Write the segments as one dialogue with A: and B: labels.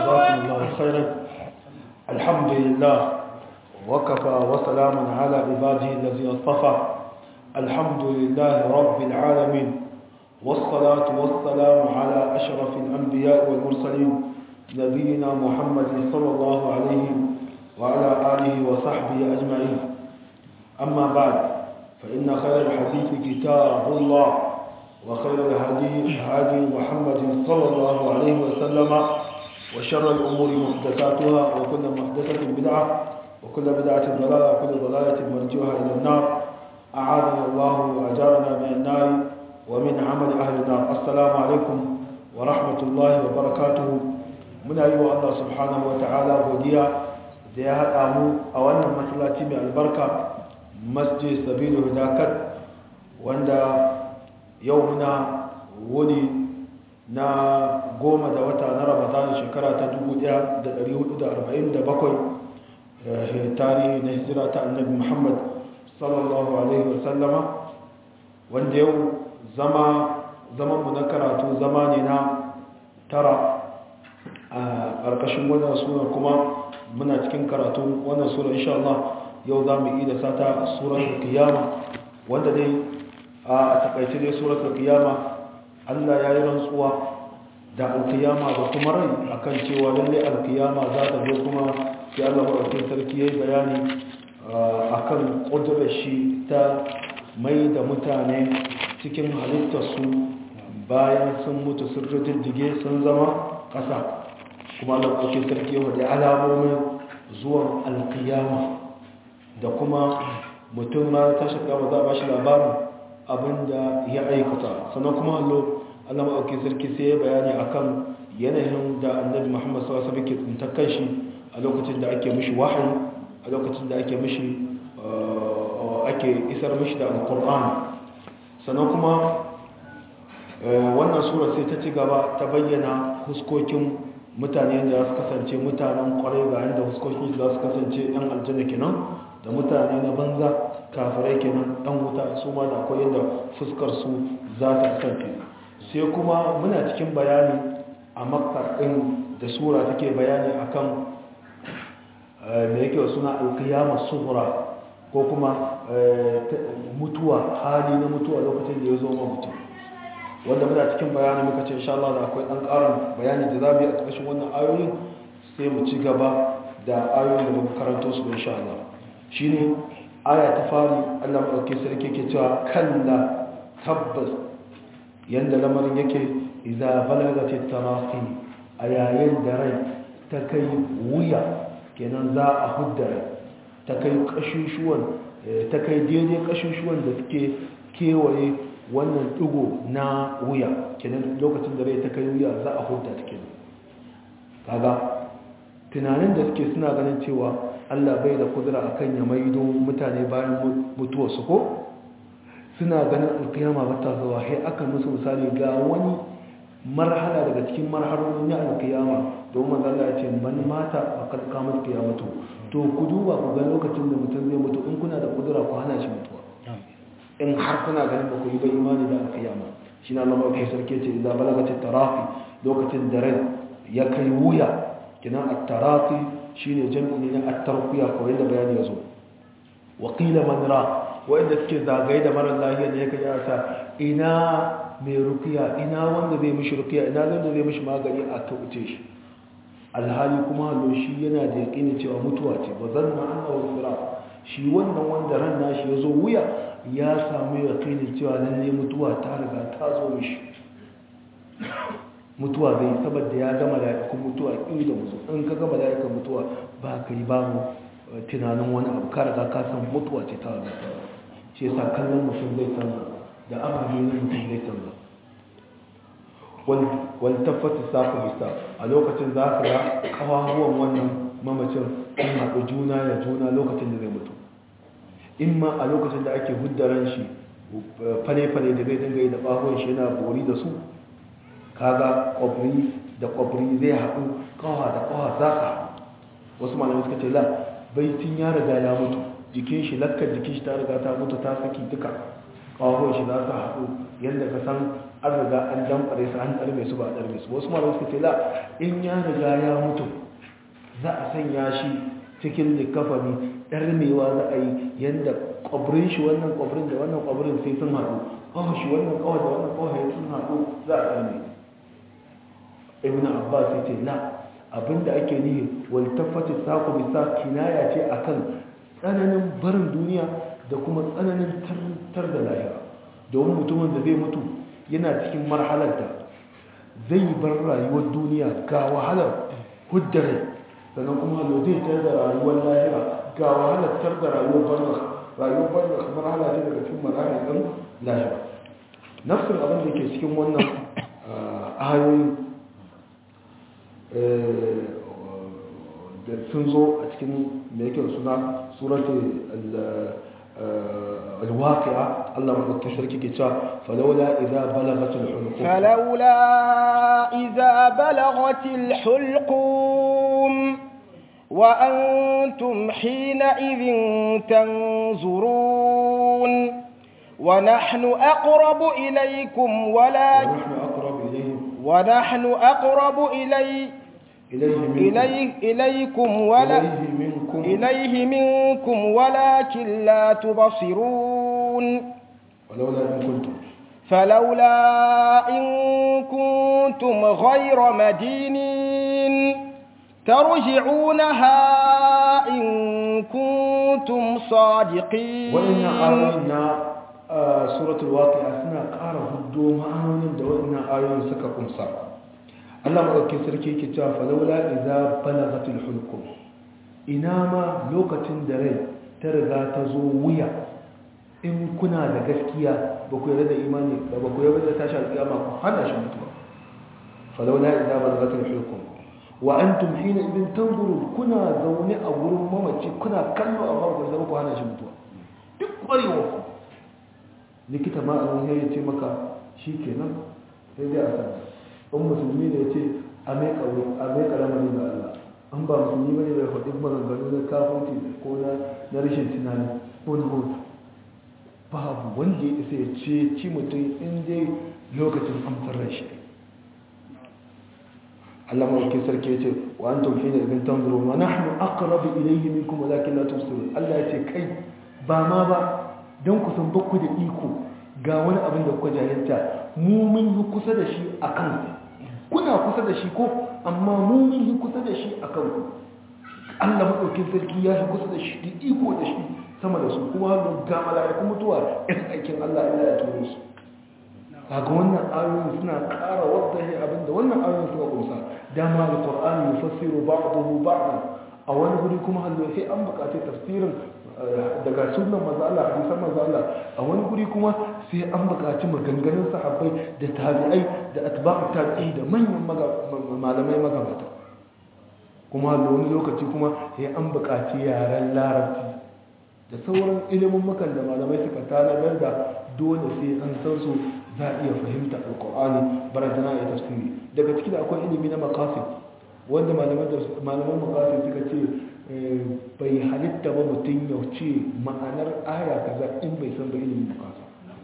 A: جزاكم الله خيرا. الحمد لله وكفى وسلام على عباده الذين اصطفى. الحمد لله رب العالمين والصلاة والسلام على أشرف الأنبياء والمرسلين نبينا محمد صلى الله عليه وعلى آله وصحبه أجمعين. أما بعد، فإن خير الحديث كتاب الله، وخير الهدي هدي محمد صلى الله عليه وسلم، وشر الأمور محدثاتها، وكل محدثة بدعة، وكل بدعة ضلالة، وكل ضلالة مرجوها إلى النار. أعاذنا الله وأجارنا من النار ومن عمل أهل النار. السلام عليكم ورحمة الله وبركاته. من أيها الله سبحانه وتعالى وديا da ya haɗa mu a wannan masallaci mai albarka, masjid sabilu hudakat, wanda yau muna wuni na 10 da wata na Ramadan shekara ta 1447 tarihi na hijira ta annabi Muhammad sallallahu alaihi wasallama, wanda yau zaman mu na karatu zama ne na tara a ƙarƙashin wannan sura, kuma muna cikin karatu wannan sura insha Allah. Yau za mu yi da sata suratul qiyama, wanda dai a takaice dai suratul qiyama Allah ya yi rantsuwa da alkiyama da kuma rai akan cewa lalle alkiyama za ta zo, kuma sai Allah madaukakin sarki yayi bayani akan kudurar shi ta mai da mutane cikin halittarsu bayan sun mutu sun riddige sun zama ƙasa. Kuma Allah madaukakin sarki ya wada alamomin zuwan alkiyama da kuma mutum ma ta shiga ba za a ba shi labarin abinda ya aikata. Sannan kuma Allah maɗauki sarki sai ya bayani akan yanayin da annabi Muhammad sallallahu alaihi wasallam ke tsintar kanshi a lokacin da ake mishi wahayi, a lokacin da ake isar mishi da alqur'ani. Sannan kuma wannan sura sai ta ci gaba ta bayyana huskokin mutane da su kasance mutanen kwarai, ga yadda huskokin da su kasance yan aljanna kenan, da mutane na banza kafirai kenan dan wuta, su ma da akwai yadda fuskar su za ta kasance. Sai kuma muna cikin bayani a makar ɗin da sura take bayani akan da yake suna alkiyama sughra, ko kuma mutuwa, hali na mutuwa lokacin da ya zo ma mutum, wanda muna cikin bayani muka ce insha Allah da akwai ɗan ƙarin bayani da za mu yi a ƙarshen wannan ayoyin, sai mu ci gaba da ayoyin da muka karanto su insha Allah. Shine aya ta fari, Allah madaukakin sarki ke cewa kalla tabbas yanda lamarin yake, idza balagatit taraqi, a yayin da rai ta kai wuya, kenan za a hudda rai, ta kai kashushuwan, ta kai daidai kashushuwan da suke kewaye wannan digo na wuya, kenan lokacin da rai ta kai wuya za a hudda ta kenan. Kaga tunanin da suke suna ganin cewa Allah bai da kudura akan ya maido mutane bayan mutuwarsu, ko suna ganin alkiyama ba ta zuwa, sai aka musu misali ga wani marhala daga cikin marhalolin ya alkiyama, domin manzo Allah ya ce man mata faqad qamat qiyamatu. To ku duba ku ga lokacin da mutum zai mutu, in kuna da kudura ku hana shi mutuwa, in har kuna ganin ba ku yi ba imani da alkiyama. Shine Allah mai sarki ce idza balagatit taraqi, lokacin da rai ya kai wuya, kina at-taraqi shine jami'i ne na at-tarqiya, ko yadda bayani yazo. Wa qila man ra, wanda suke zagaye da marar lafiya ne yake yasa ina mai rukiya, ina wanda zai mishi rukiya, ina wanda zai mishi magani a kauce shi. Alhali kuma hallo shi yana da yaƙini cewa mutuwa ce, ba zanna annahu fira, shi wannan wanda ran nashi yazo wuya ya samu yaƙini cewa lalle mutuwa ta riga ta zo mishi. Mutuwa zai, saboda ya ga mala'ikun mutuwa ƙi da musu. In ka ga mala'ikan mutuwa ba kai ba mu tunanin wani abu, ka riga ka san mutuwa ce ta riga. Shi yasa kallon mutum zai canza, da ababe na mutum zai canza. Wal tabbata saku bisa, a lokacin za ka ga kawahuwan wannan mamacin sun haɗu juna ya juna lokacin da zai mutu. In ma a lokacin da ake huddaran shi fale-fale da zai dinga yi da ɓahon shi yana bori da su, kaga kwabri da kwabri zai haɗu, kawa da kawa za ka haɗu. Wasu malamai suka ce la, baitin ya riga ya mutu, jikin shi, lakkar jikin shi ta riga ta mutu, ta saki duka, kawahon shi za su haɗu yadda ka san an riga an damfare su an ɗarme su ba a ɗarme su. Wasu malamai suka ce la in ya riga ya mutu za a sanya shi cikin likafani ɗarmewa za a yi yadda ƙwabrin shi wannan ƙwabrin da wannan ƙwabrin sai sun haɗu, ƙawar shi wannan ƙawar da wannan ƙawar sun haɗu za a ɗarme. Ibn Abbas ya ce la abinda ake nihi waltafati saku bisa kinaya ce akan tsananin barin duniya da kuma tsananin tar da lahira. Domin mutumin da zai mutu yana cikin marhalar da zai bar rayuwar duniya ga wahalar huddare, sannan kuma hallo zai tar da rayuwar lahira ga wahalar tar da rayuwar barzakh marhala ce daga cikin marhalar ɗin lahira. Nafsin abin da ke cikin wannan ayoyin da sun zo a cikin mai yake suna surati الواقعة الله مدوكي شركي كتا فلولا إذا بلغت الحلقوم
B: وأنتم حينئذ تنظرون ونحن أقرب إليكم إليه منكم ولكن لا تبصرون فلولا إن كنتم غير مدينين ترجعونها إن كنتم صادقين.
A: وإن آيونا سورة الواقعة سنة قارة الدوم آيونا دوئنا آيونا سككم صار Allah maɗauki sarki ke cewa falaula idza balagatul hulqum, ina ma lokacin da rai ta riga ta zo wuya, in kuna da gaskiya ba ku yarda da imani ba ku yarda da tashi alƙiyama ku hana shi mutuwa. Falaula idza balagatul hulqum wa antum hina idin tanzurun, kuna zaune a gurin mamaci kuna kallo amma ba ku hana shi mutuwa. Duk ƙwarewa ku likita ma an ya ce maka shikenan sai dai a sanar. in musulmi ne ce a mai karamari ga Allah, an ba musulmi bane bai faɗi maganganu na kafinci ko na rashin tunani ko na hoto. Babu wanda ya isa ya ce ci mutum in dai lokacin amsar rashi. Allah mawaukin sarki ya ce wa an tauhi da ibin tanzuru wa nahnu aqrabu ilayhi minkum walakin la tubsirun. Allah ya ce kai ba ma ba dan ku san bakku da iko ga wani abin da kuka jahilta, mu mun yi kusa da shi akan kuna kusa da shi ko, amma mun yi kusa da shi a kanku. Allah maɗaukin sarki ya shi kusa da shi da iko da shi sama da su, kuma ga mala'ikun mutuwa ɗan aikin Allah ya turo su. Kaga wannan ayoyin suna ƙara wadda shi abinda wannan ayoyin suka kumsa. Dama da Qur'ani yufassiru ba'dahu ba'dan, a wani guri kuma hallo sai an buƙaci tafsirin daga sunan manzo Allah, hadisan manzo Allah, a wani guri kuma sai an buƙaci maganganun sahabbai da tabi'ai da atba'u tabi'i da manyan malamai magabata. Kuma wani lokaci kuma sai an buƙaci yaren larabci da sauran ilimin makan da malamai suka tanadar da dole sai an san su za a iya fahimta alƙur'ani barazana ya tafsiri. Daga ciki da akwai ilimi na maqasid wanda malaman maqasid suka ce bai halitta ba mutum ya ce ma'anar aya kaza in bai san ba ilimin maqasid.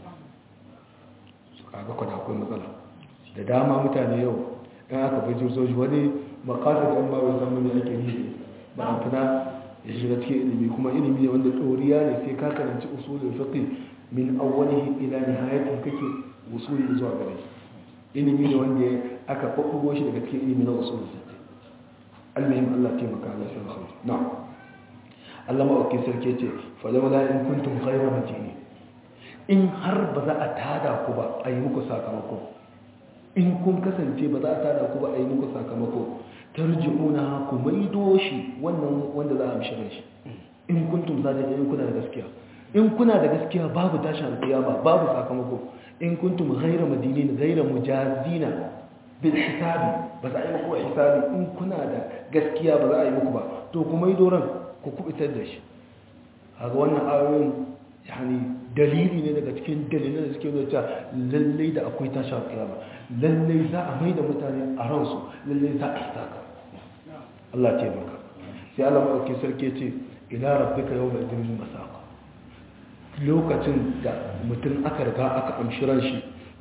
A: Kaga kwada akwai matsala da dama mutane yau in aka bai jirsoji wani maqasid in ba bai san me ake yi ba a tuna ya shiga cikin ilimi, kuma ilimi ne wanda ɗoriya ne sai ka karanci usulul fiqh min awwalihi ila nihayatihi kake usuli zuwa gare shi. Ilimi ne wanda aka babbugo shi daga cikin ilimi na usulul fiqh. Almuhim Allah taimaka Allah sai khair. Na'am. Allah ma oke sarki ce fa lawla in kuntum khayra matini, in har ba za a tada ku ba a yi muku sakamako, in kun kasance ba za a tada ku ba a yi muku sakamako, tarji'una ku maido shi wannan wanda za a amshirin shi. In kuntum sadiqin, kuna da gaskiya, in kuna da gaskiya babu tashin alƙiyama babu sakamako. In kuntum ghayra madinin ghayra mujazina bil hisabi, ba za a yi muku hisabi. In kuna da gaskiya ba za a yi muku ba, to ku maido ran ku kubutar da shi. Kaga wannan ayoyin yani dalili ne daga cikin dalilan da suke nuna cewa lallai da akwai tashin alƙiyama, lallai za a maida mutane a ransu, lallai za a saka. Allah ce maka sai Allah maɗauki sarki ce ila rabbika yawma idin masaq. Lokacin da mutum aka riga aka amshi ran shi,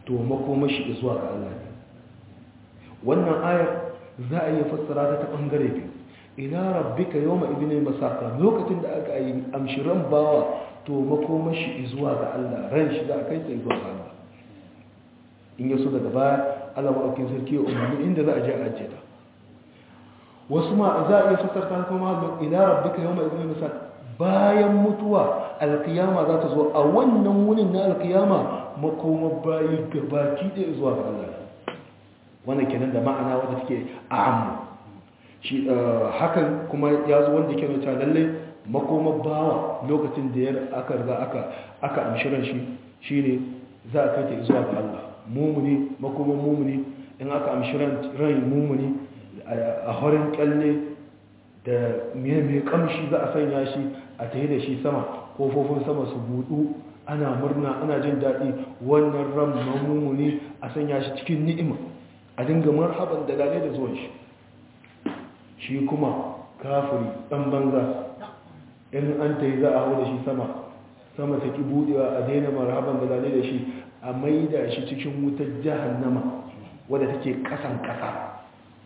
A: to makomashi zuwa ga Allah ne. Wannan ayar za a iya fassara ta bangare biyu. Ila rabbika yawma idhin masaka, lokacin da aka yi amshiran bawa to makomashi zuwa ga Allah, ran shi za a kai sai zuwa ga Allah. In yaso daga baya Allah madaukakin sarki ya umarni inda za a je a ajiye ta. Wasu ma za a iya fassarta kuma ila rabbika yawma idhin masaka, bayan mutuwa alkiyama za ta zo a wannan wunin na alkiyama makomar bayi gabaki ɗaya zuwa ga Allah. Wannan kenan da ma'ana wadda take a'ammu shi hakan kuma ya zo wanda ke nuna lalle makomar bawa lokacin da ya aka riga aka amshiran shi shine za a kai ta zuwa ga Allah. Mumuni makomar mumuni in aka amshiran ran mumuni a horin kyalle da mai kamshi za a sanya shi a tayi da shi sama, kofofin sama su budu, ana murna ana jin daɗi. wannan ran mumuni a sanya shi cikin ni'ima, a dinga marhaban da lalai da zuwan shi kuma kafiri ɗan banza in an ta yi za a hau da shi sama ta ki budewa, a daina marhaban da lalai da shi, a maida shi cikin wutar jahannama wadda take kasan kasa.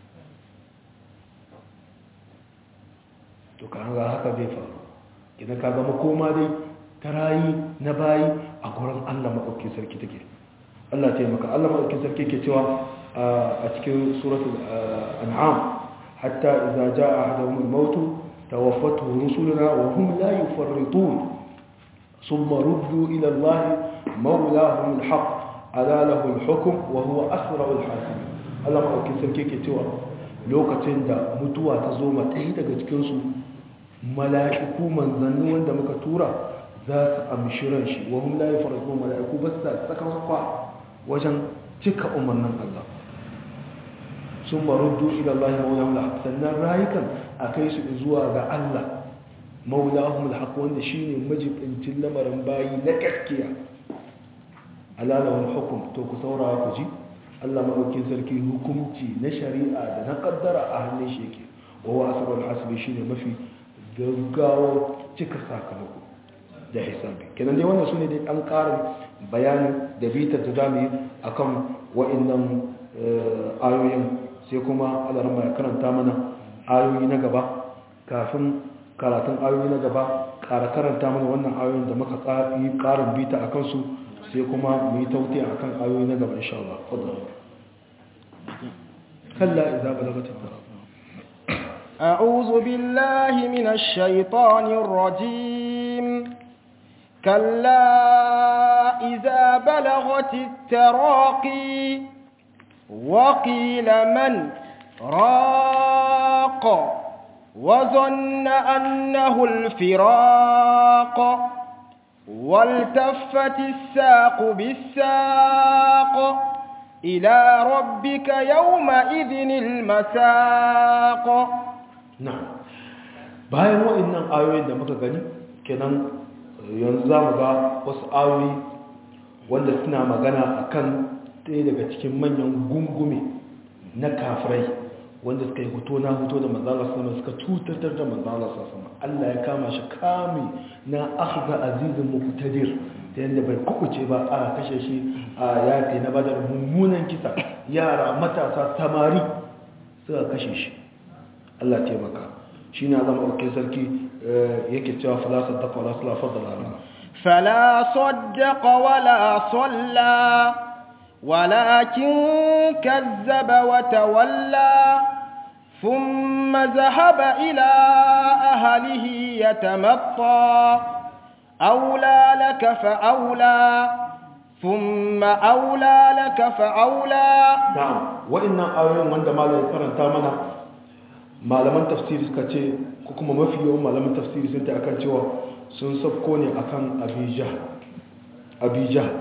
A: to kan ga haka zai faru idan ka zama koma dai ta rayi na bayi a gurin Allah maɗauki sarki take. Allah ta yi maka Allah maɗauki sarki ke cewa a cikin suratul an'am hatta idza jaa ahaduhum al-maut tawaffatuhu rusuluna wa hum la yufarritun thumma ruddu ila Allah mawlahum al-haq ala lahu al-hukm wa huwa asra'ul hasib. Allah maɗauki sarki ke cewa lokacin da mutuwa ta zo mata daga cikin su, mala'iku manzanni wanda muka tura za su amshi ran shi, wa hum la yufarritun, mala'iku ba su saka wajen cika umarnin Allah. sun maruddu ila Allah maulahum al-haq, sannan rayukan a kai su zuwa ga Allah maulahum al-haq wanda shine majibincin lamarin bayi na gaskiya. alalahul hukum, to ku saurara ku ji Allah madaukin sarki hukunci na shari'a da na kaddara a hannun shi yake. wa huwa asrul hasbi, shine mafi gaggawa cika sakamako da hisabi. kenan dai wannan sune dai an ƙarin bayanin da bitar da zamu yi akan wa'annan ayoyin, sai kuma alarma ya karanta mana ayoyi na gaba. kafin karatun ayoyi na gaba ƙara karanta mana wannan ayoyin da muka yi ƙarin bita a kansu, sai kuma mu yi tauti a kan ayoyi na gaba insha Allah. kalla idza balagat at-taraq.
B: أعوذ بالله من الشيطان الرجيم. كلا إذا بلغت التراقي وقيل من راق وظن أنه الفراق والتفت الساق بالساق إلى ربك يومئذ المساق.
A: نعم. bayan wa'annan ayoyin da muka gani kenan yanzu za mu ga wasu ayoyi wanda suna magana akan ɗaya daga cikin manyan gungume na kafirai wanda suka yi hoto na hoto da manzala sama, suka cutatar da manzala sama. Allah ya kama shi kame na akhza azizin muqtadir, ta yadda bai kukuce ba, a kashe shi a yaƙi na badar, mummunan kisa, yara matasa samari suka kashe shi. Allah taimaka. shi ne zama ɗauke sarki yake cewa fala saddaqa wala salla fadala ala
B: fala saddaqa wala salla walakin kazzaba wa tawalla thumma dhahaba ila ahlihi yatamatta awla laka fa awla thumma awla laka fa awla.
A: na'am, wa'annan ayoyin wanda malai karanta mana, malaman tafsiri suka ce, ko kuma mafi yawan malaman tafsiri sun ta akan cewa sun sabko ne akan abijah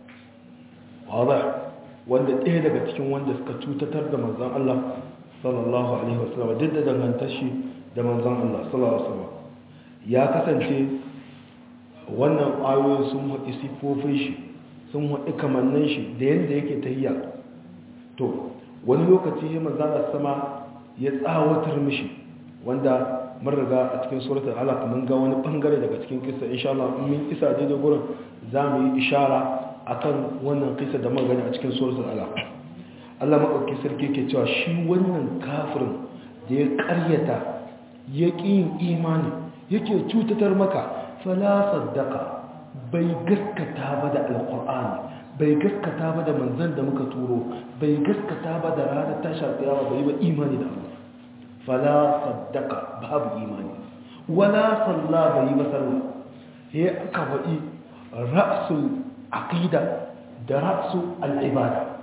A: wadda wanda ɗaya daga cikin wanda suka cutatar da manzan Allah sallallahu alaihi wasallam, duk da dangantar shi da manzan Allah sallallahu alaihi wasallam. ya kasance wannan ayoyin sun haɗi siffofin shi, sun haɗi kamannin shi da yadda yake tahiyya. to wani lokaci ya manzan Allah sama ya tsawatar mishi, wanda mun riga a cikin suratul alaq mun ga wani bangare daga cikin kissa. insha Allah in mun isa daidai gurin zamu yi ishara akan wannan kisa da magani a cikin suratul alaq Allah madaukakin sarki yake cewa shi wannan kafirin da ya ƙaryata ya ƙin imani yake cutatar maka fala saddaka bai gaskata ba da alqur'ani bai gaskata ba da manzon da muka turo bai gaskata ba da ranar tashar kiyama bai ba imani da Allah fala saddaka babu imani wala salla bai ba sallah sai aka faɗi ra'sul aqida da ra'sul al-ibada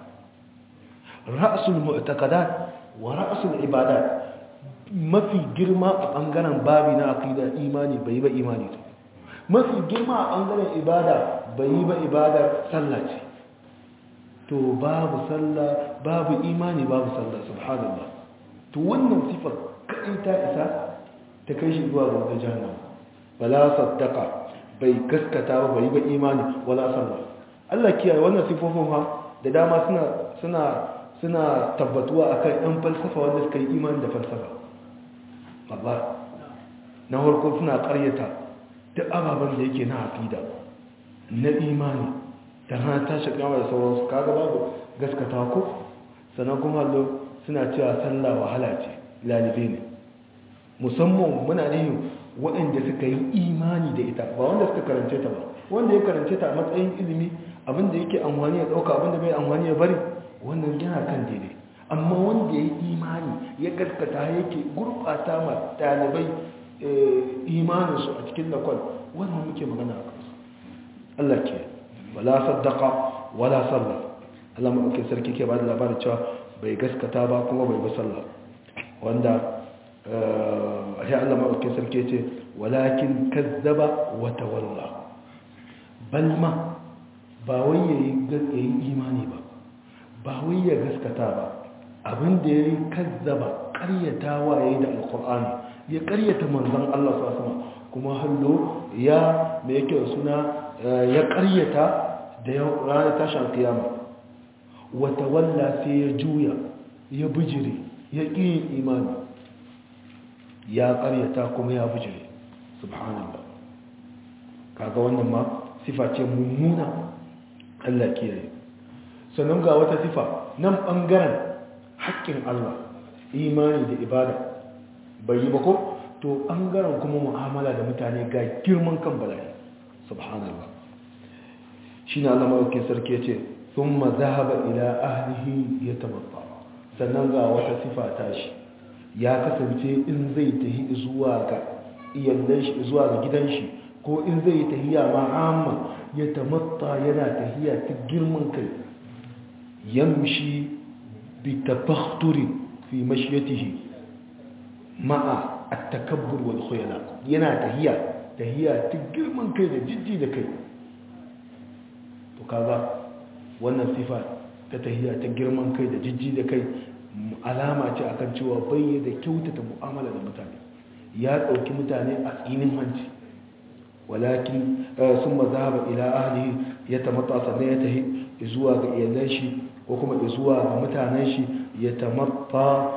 A: ra'sul mu'taqadat wa ra'sul ibadat mafi girma a bangaren babi na aqida imani bai ba imani to mafi girma a bangaren ibada bai ba ibadar sallah ce to babu sallah babu imani babu sallah subhanallah to wannan sifar kai ta isa ta kai shi zuwa ga jahannam wala saddaqa bai gaskata ba bai ba imani wala sallah Allah kiyaye wannan sifofin fa da dama suna tabbatuwa akan ɗan falsafa wanda suka yi imani da falsafa Allah na farko suna ƙaryata duk ababen da yake na aqida na imani da hana tashi kama da sauransu kaga babu gaskata ko sannan kuma hallo suna cewa sallah wahala ce lalibe ne musamman muna nihin waɗanda suka yi imani da ita ba wanda suka karance ta ba wanda ya karance ta a matsayin ilimi abinda yake amfani ya ɗauka abinda bai amfani ya bari wannan yana kan daidai amma wanda ya yi imani ya gaskata yake gurɓata ma ɗalibai imaninsu a cikin lakwal wannan muke magana a kansu Allah ke wala saddaka wala sallah Allah maɗaukin sarki ke ba da labarin cewa bai gaskata ba kuma bai bi sallah wanda ya Allah maɗaukin sarki ce walakin kazzaba wa tawalla balma ba wai yayi imani ba ba wai ya gaskata ba abin da yayi kazzaba ƙaryatawa yayi da alqur'ani ya ƙaryata manzon Allah sallallahu alaihi wasallam kuma hallo ya me yake suna ya ƙaryata da ranar tashin kiyama wa tawalla sai ya juya ya bijire ya ƙi imani ya ƙaryata kuma ya bijire subhanallah kaga wannan ma sifa ce mummuna Allah kiyaye sannan ga wata sifa nan bangaren haƙƙin Allah imani da ibada bai yi ba ko to bangaren kuma mu'amala da mutane ga girman kan bala'i subhanallah shine Allah mai sarki yace thumma dhahaba ila ahlihi yatamatta sannan ga wata sifa ta shi ya kasance in zai tahi zuwa ga iyalan shi zuwa ga gidan shi ko in zai tahiya ma amma ya tamatta yana tahiya ta girman kai yamshi bi tabakhtur fi mashyatihi ma'a at-takabbur wal khuyala yana tahiya ta girman kai da jijji da kai to kaga wannan sifa ta tahiya ta girman kai da jijji da kai alama ce akan cewa bai da kyautata mu'amala da mutane ya dauki mutane a tsinin hanci walakin summa zahaba ila ahlihi yatamatta sannan ya tahi zuwa ga iyalan shi ko kuma zuwa ga mutanen shi yatamatta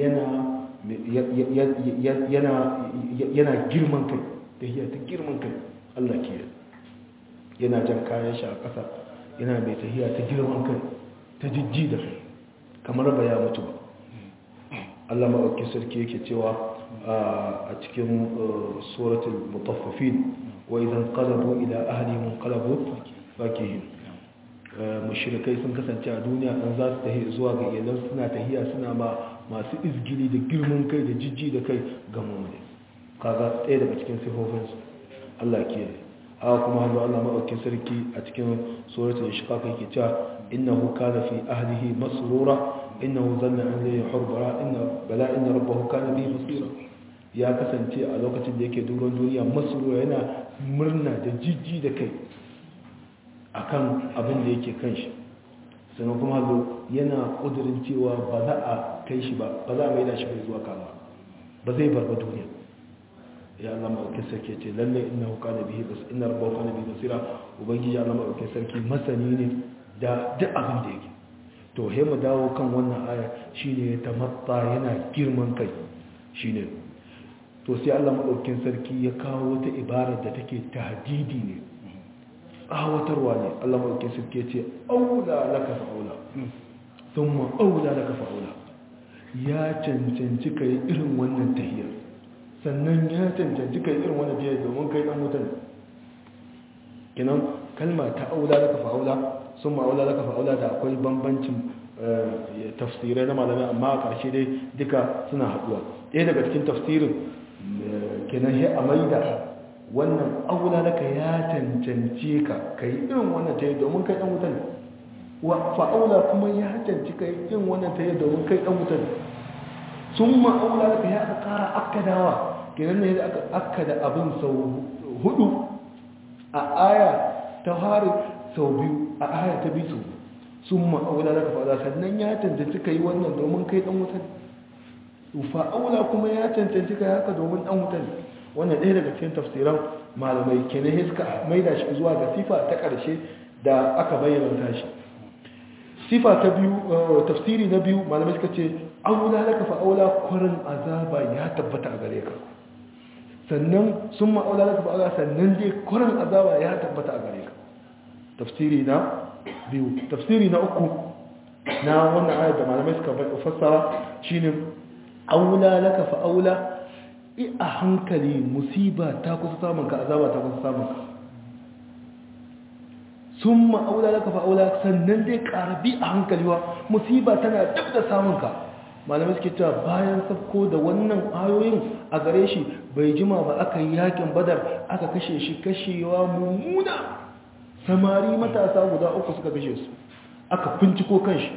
A: yana girman kai tahiya ta girman kai Allah ke yana jan kayan shi a ƙasa yana mai tahiya ta girman kai ta jijji da kai kamar ba ya mutu ba Allah maɗauki sarki yake cewa a cikin suratul mutaffifin wa idan qalabu ila ahlihim qalabu fakihin mushrikai sun kasance a duniya dan za su tahi zuwa ga iyalan suna tahiya suna ma masu izgili da girman kai da jijji da kai ga mu'mini kaga ɗaya daga cikin sifofin su Allah ya kiyaye haka kuma Allah maɗauki sarki a cikin suratul inshiqaq yake cewa innahu kana fi ahlihi masrura innahu zanna an la yuhbara bala inna rabbahu kana bihi basira ya kasance a lokacin da yake duron duniya masrura yana murna da jijji da kai akan abin da yake kanshi sannan kuma yana kudirin cewa ba za a kai shi ba za a maida shi zuwa kama ba zai barba duniya ya Allah maɗaukin sarki ce lalle innahu kana bihi basira inna rabbahu kana bihi basira ubangiji Allah maɗaukin sarki masani ne da duk abin da yake to he mu dawo kan wannan aya shine ya tamatta yana girman kai shine to sai Allah madaukakin sarki ya kawo wata ibara da take tahdidi ne tsawatarwa ne Allah mulkin suke ce aula laka fa'aula thumma aula laka fa'aula ya cancanci kai irin wannan tahiyar sannan ya cancanci kai irin wannan tahiyar domin kai dan wutan kinan kalma ta aula laka fa'aula thumma aula laka fa'aula da akwai bambancin tafsirai na malamai amma a ƙarshe dai duka suna haɗuwa ɗaya daga cikin tafsirin kenan ya amaida wannan aula laka ya cancance ka kai irin wannan ta yi domin kai ɗan wutan fa'aula kuma ya cancanci kai irin wannan ta yi domin kai ɗan wutan sun ma'aula laka ya aka ƙara akkadawa kenan ne da aka akkada abin sau 4 a aya ta hari sau 2 a aya ta 2 sun ma'aula laka fa'aula sannan ya cancanci kai wannan domin kai ɗan wutan fa'aula kuma ya cancanci kai haka domin ɗan wutan wannan ɗaya daga cikin tafsiran malamai kenan suka maida shi zuwa ga sifa ta ƙarshe da aka bayyana shi sifa ta biyu tafsiri na biyu malamai suka ce aula laka fa aula kurin azaba ya tabbata a gare ka sannan sun ma'aula laka fa aula sannan dai kurin azaba ya tabbata a gare ka tafsiri na biyu tafsiri na uku na wannan ayat da malamai suka fassara shine aula laka fa aula a hankali musiba ta kusa samun ka azaba ta kusa samun ka sun ma'aula laka fa'aula sannan dai karabi a hankali wa musiba tana dab da samun ka malamai suke cewa bayan sabko da wannan ayoyin a gare shi bai jima ba aka yi yakin badar aka kashe shi kashewa mummuna samari matasa guda 3 suka kashe su aka finciko kan shi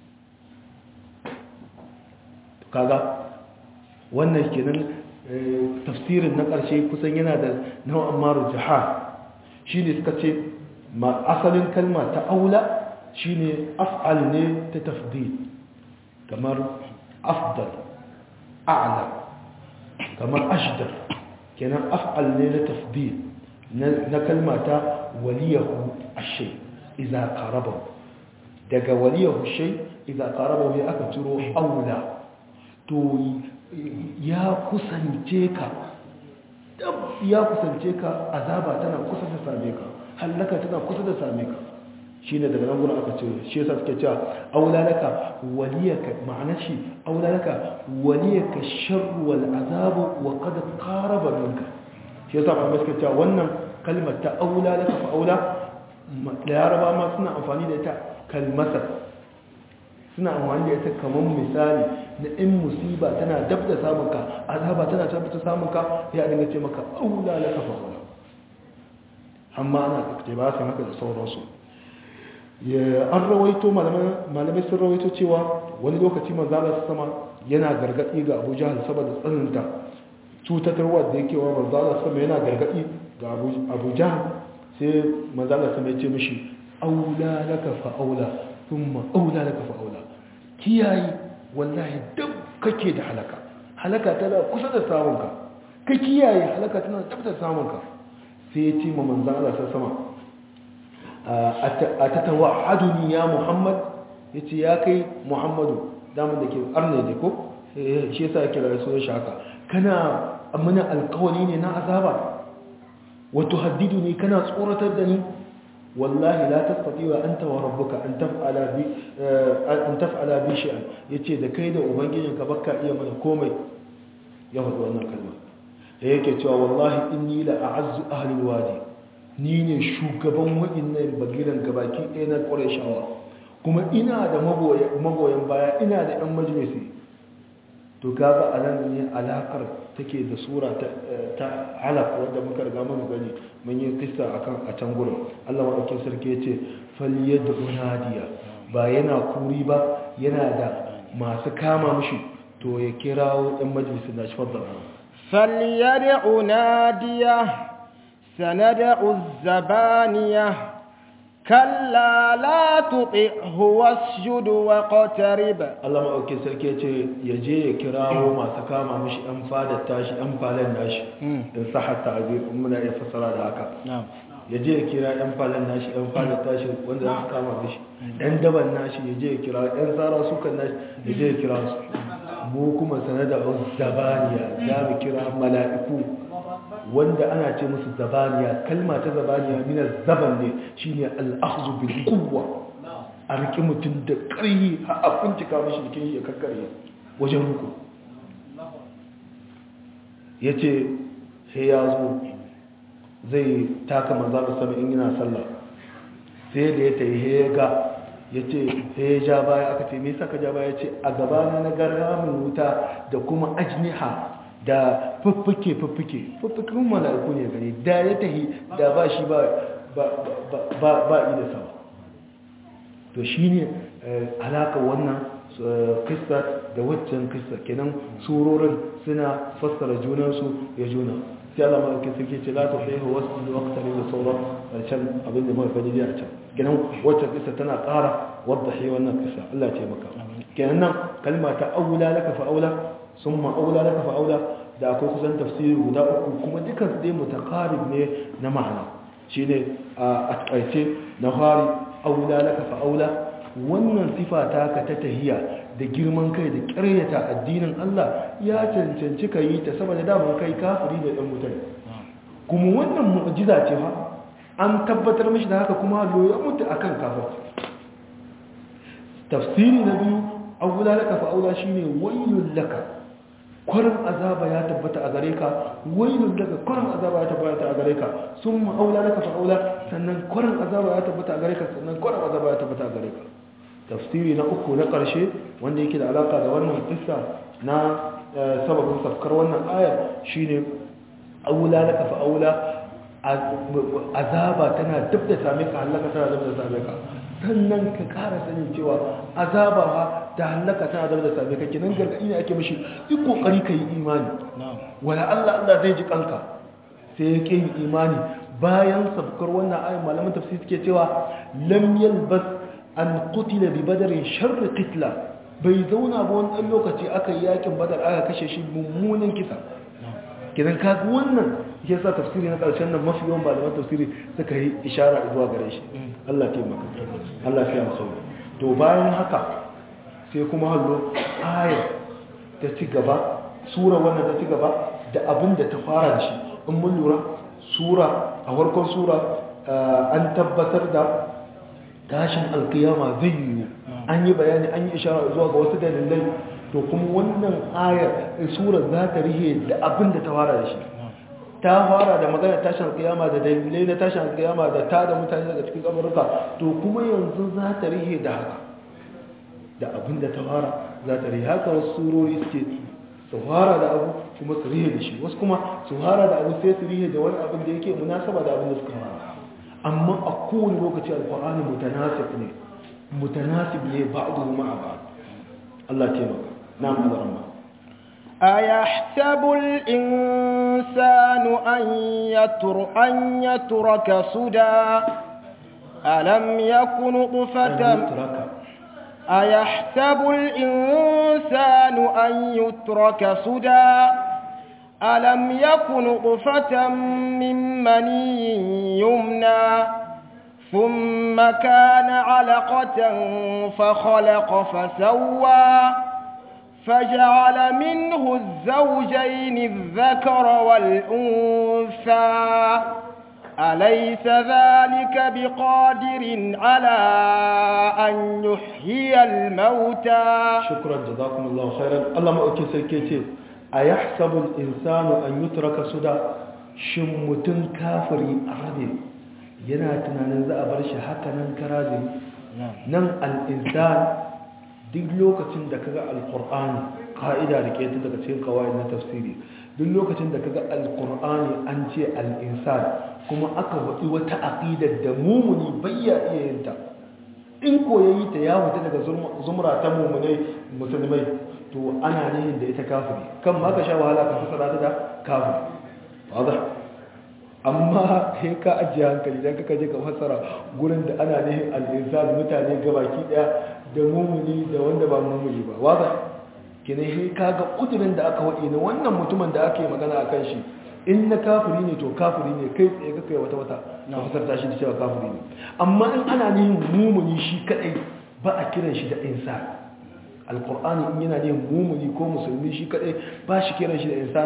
A: kaga wannan kenan tafsirin na ƙarshe kusan yana da nau'an maru jihar shi ne suka ce asalin kalma ta aula shi ne af'al ne ta tafdil kamar afdal a'la kamar ashdar kenan af'al ne na tafdil na kalma ta waliyahu ashay idza qaraba daga waliyahu shay idza qaraba ne aka ciro aula to ya kusance ka azaba tana kusa da same ka hallaka tana kusa da same ka shine daga nan gurin aka ce shi yasa suke cewa aulalaka waliyaka ma'ana shi aulalaka waliyaka sharru wal azabu wa qad qaraba minka shi yasa ba suke cewa wannan kalmar ta aulalaka fa aula da yaraba ma suna amfani da ita kalmasar suna amfani da ita kamar misali na in musiba tana dab da samunka azaba tana dab da samunka ya dinga ce maka aula laka fa aula amma ana iktibasin haka da sauransu an rawaito malamai sun rawaito cewa wani lokaci manzala sama yana gargadi ga Abu Jahal saboda tsananta cutatarwa da yake wa manzala sama yana gargadi ga Abu Jahal sai manzala sama ya ce mishi aula laka fa aula thumma aula laka fa aula kiyayi wallahi duk kake da halaka tana kusa da samunka ka kiyaye halaka tana dab da samunka sai ya ce ma manzan Allah sai sama a tatawa'aduni ya Muhammad yace ya kai Muhammadu daman da ke arne da ko shi yasa yake da sunan shi haka kana amana alƙawari ne na azaba wa tuhaddiduni kana tsoratar da ni wallahi la tastati wa anta wa rabbuka an taf'ala bi shay'an yace da kai da ubangijinka baka iya mana komai ya faɗi wannan kalma da yake cewa wallahi inni la a'azzu ahli alwadi ni ne shugaban wa'annan bagiran gabaki ɗaya na Qurayshawa kuma ina da magoyan baya ina da ɗan majalisi to kaga anan ne alakar take da sura ta alaq wanda muka riga mun gani mun yi kissa akan a can gurin Allah madaukakin sarki yace falyad'u nadiya ba yana kuri ba yana da masu kama mishi to ya kirawo ɗan majalisin da shi fadda
B: falyad'u nadiya sanad'u az-zabaniya kalla la tuti'hu wasjud waqtarib
A: Allah maɗauki sarki ya ce ya je ya kirawo masu kama mishi ɗan fadar tashi ɗan falon nashi in sahar ta'azir muna iya fassara da haka ya je ya kira ɗan falon nashi ɗan fadar tashi wanda za su kama mishi ɗan daban nashi ya je ya kira ɗan tsara sukan nashi ya je ya kira su mu kuma sanada zabaniya za mu kira mala'iku wanda ana ce musu zabaniya. Kalma ta zabaniya min zaban ne, shine al-akhdhu bil quwwa, a riƙe mutum da ƙarfi a bincika mashi jikin ya kakkare wajen ruku. yace sai ya zo zai taka manzo da sama in yana sallah, sai da ya tayi ga ya ce ya ja baya. Aka ce me yasa ka ja baya? Ya ce a gabana na garamin wuta da kuma ajniha da fuffukin mala'iku ne gani, da ya tahi da ba shi ba ida sama. to shi ne alaƙa wannan kissa da waccan kissa, kenan surorin suna fassara junansu ya juna. sai Allah malaka sai ce la tuhihu wasl waqtari da sauran can abin da muka faɗi a can. kenan waccan kissa tana ƙara waddahi wannan kissa. Allah ya taimaka. kenan nan kalma ta aula laka fa aula summa aula laka fa aula da akwai kusan tafsiri guda uku, kuma dukan su dai mutaqarib ne na ma'ana. shine a takaice na fari aula laka fa aula, wannan sifa ta ka ta tahiya da girman kai da ƙaryata addinin Allah ya cancanci ka yi ta saboda daman kai kafiri da ɗan mutane. kuma wannan mu'jiza ce fa an tabbatar mishi da haka, kuma lo ya mutu akan kafirci. tafsiri na biyu aula laka fa aula shine wailul laka, kwarin azaba ya tabbata a gare ka, wailul laka kwarin azaba ya tabbata a gare ka, summa aula laka fa aula, sannan kwarin azaba ya tabbata a gare ka, sannan kwarin azaba ya tabbata a gare ka. tafsiri na uku na ƙarshe wanda yake da alaka da wannan kissa na sababin safkar wannan ayar shine aula laka fa aula, azaba tana dab da same ka, halaka tana dab da same ka. sannan ka ƙara sanin cewa azaba ba da halaka tana dab da same ka. kinan gargaɗi ne ake mishi, duk kokari ka yi imani, wala Allah zai ji kanka. sai ya ƙi imani bayan safkar wannan ayar. malaman tafsir suke cewa lam yalbas an qutila bi badarin sharri qitla, bai zauna ba wani ɗan lokaci aka yi yakin badar aka kashe shi mummunan kisa. kidan kaga wannan ya sa tafsiri na ƙarshen nan mafi yawan malaman tafsiri suka yi ishara zuwa gare shi. Allah taimaka, Allah ya mu sauki. to bayan haka sai kuma hallo ayar ta ci gaba, sura wannan ta ci gaba da abin da ta fara da shi. in mun lura sura a farkon sura an tabbatar da tashin alkiyama zai yiwu, an yi bayani, an yi ishara zuwa ga wasu dalilai. to kuma wannan ayar sura za ta rihe da abin da ta fara da shi. ta fara da magana tashin alkiyama da dalilai na tashin alkiyama da ta da mutane daga cikin kabaruka. to kuma yanzu za ta rihe da haka, da abin da ta fara za ta rihe haka. wasu surori suke su fara da abu kuma su rihe da shi, wasu kuma su fara da abu sai su rihe da wani abin da yake munasaba da abin da suka fara. amma a kowane lokaci alkur'ani mutanasib ne ba'du ma'a ba'd. Allah taimaka. na'am azarma.
B: أيحسب الإنسان أن يترك سدى ألم يكن نطفة أيحسب الإنسان أن يترك سدى ألم يكن نطفة من مني يمنى ثم كان علقة فخلق فسوى فجعل منه الزوجين الذكر والأنثى أليس ذلك بقادر على أن يحيي الموتى.
A: شكرا جزاكم الله خيرا. الله ما أكي سيكيتي أيحسب الإنسان أن يترك سدى، شمتن كافري أرضي yana tunanin za a bar shi haka nan karazi. nan al'insan duk lokacin da kaga alƙur'ani ƙa'ida da ke daga cikin kawai na tafsiri, duk lokacin da kaga alƙur'ani an ce al'insan kuma aka waɗi wata aƙidar da mumuni bayya iya yinta, in koyayi ta ya wuta daga zumra ta mumunai musulmai, to ana nihin da ita kafiri. kan ma ka sha wahala ka fasara ta da kafiri. amma sai ka ajiye hankali don kaka je ka fassara gurin da ana nihin al'insan mutane gabaki daya da mumuni da wanda ba mumuni ba. waza kina sai ka ga kudirin da aka waɗi na wannan mutumin da aka yi magana a kan shi, in na kafiri ne to kafiri ne kai tsaye ka kai wata ka fassarta shi da cewa kafiri ne. amma in ana nihin mumuni shi kadai ba a kiran shi da insan. alkur'ani in yana nihin mumuni ko musulmi shi kadai ba shi kiran shi da insan,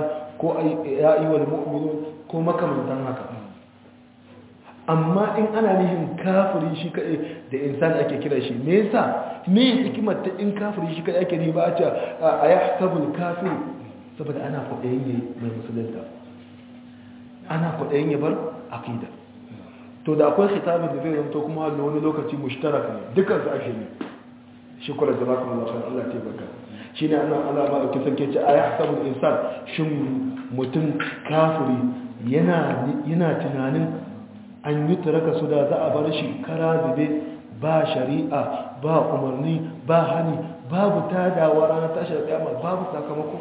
A: ko ya ayyuhal mu'minun ko makamantan haka. Amma in ana nihin kafiri shi kaɗai da insan ake kira shi, me yasa me hikimar ta in kafiri shi kaɗai ake ni ba a ce a ya sabul kafir, saboda ana kwaɗayin ya mai musulunta, ana kwaɗayin ya bar akida. To da akwai khitabin da zai zamto kuma da wani lokaci mushtarak ne dukkan su ake ne. Shukran jazakumullahu khairan, Allah ya tabbata. Shine Allah ma dauke sake ce a ya sabul insan, shin mutum kafiri yana tunanin an yi turaka su da za a bar shi kara zube ba shari'a ba umarni ba hani babu tadawa ranar tashar kyamar babu sakamako,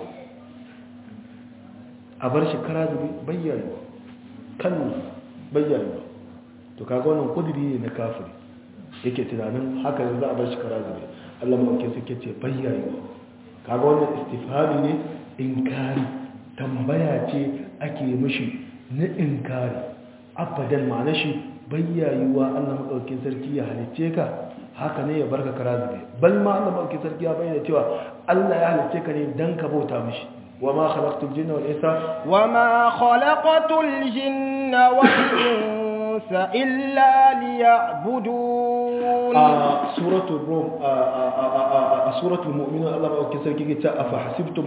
A: a bar shi kara zube bayyana kan bayyana. To kaga wannan kudiri ne na kafiri yake tunanin haka za a bar shi kara zube. Allah mawake suke ce bayyana. Kaga wannan istifhami ne, inkari, tambaya ce ake mishi na inkari. Abadan ma'ana shi bayyayuwa Allah madaukakin sarki ya halicce ka haka ne ya barka kara zube. Bal ma Allah madaukakin sarki ya bayyana cewa Allah ya halicce ka ne dan ka bauta mishi. وما خلقت الجن والإنس
B: إلا ليعبدون.
A: سورة الروم سورة المؤمنون الله أكثر كي أفحسبتم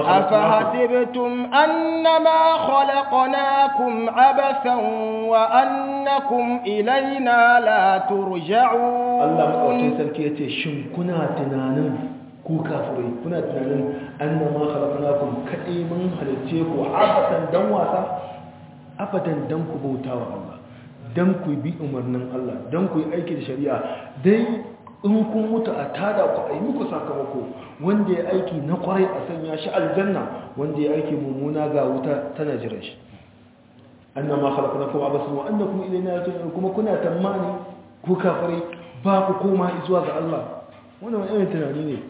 B: أنما خلقناكم عبثا وأنكم إلينا لا ترجعون.
A: الله أكثر كي شن كنا تنانم ku kafirai kuna tunanin annama khalaqnakum kadai mun halice ku abatan dan wasa, abadan dan ku bautawa Allah, dan ku bi umarnin Allah, dan ku yi aiki da shari'a, dai in kun mutu a tada ku a yi muku sakamako, wanda ya aiki na kwarai a sanya shi aljanna, wanda ya aiki mummuna ga wuta tana jiran shi. Annama khalaqnakum abasan wa annakum ilayna la turja'un, kuma kuna tamani ku kafirai ba ku koma zuwa ga Allah. Wannan wani tunani ne.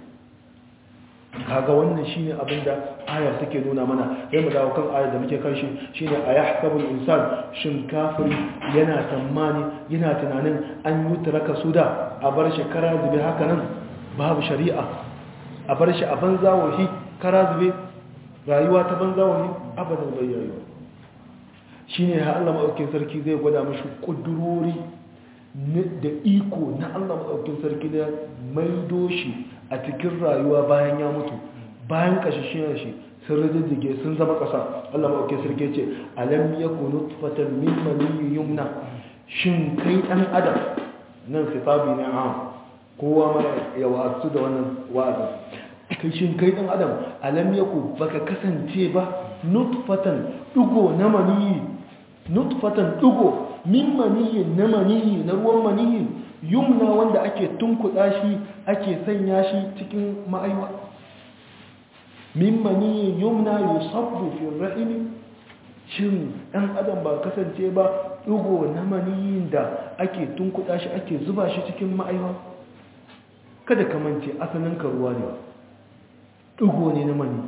A: Kaga wannan shine abinda ayar take nuna mana. Sai mu dawo kan ayar da muke kan shi shine ayahsabul insan, shin kafiri yana tsammani yana tunanin an yutraka suda a bar shi kara zube haka nan babu shari'a, a bar shi a banza wahi kara zube rayuwa ta banza wahi abadan bayyana. Shine ha Allah madaukakin sarki zai gwada mishi kudurori da iko na Allah madaukakin sarki da maido shi a cikin rayuwa bayan ya mutu, bayan kashashin shi sun riddige sun zama kasa. Allah mauke sarki ce alam yakunu nutfatan min maniyyin yumna, shin kai dan adam nan fitabi ne a kowa ma ya wa'azu da wannan wa'azi. Kai shin kai dan adam alam yaku baka kasance ba nutfatan dugo na maniyyi, nutfatan dugo min maniyyin na maniyyi na ruwan maniyyi yumna wanda ake tunkuɗa shi ake sanya shi cikin ma'aiwa. Min maniyyin yumna yusabbu fi rahimi, shin ɗan adam ba kasance ba ɗigo na maniyyin da ake tunkuɗa shi ake zuba shi cikin ma'aiwa. Kada ka mance asalin ka ruwa ne, ɗigo ne na mani,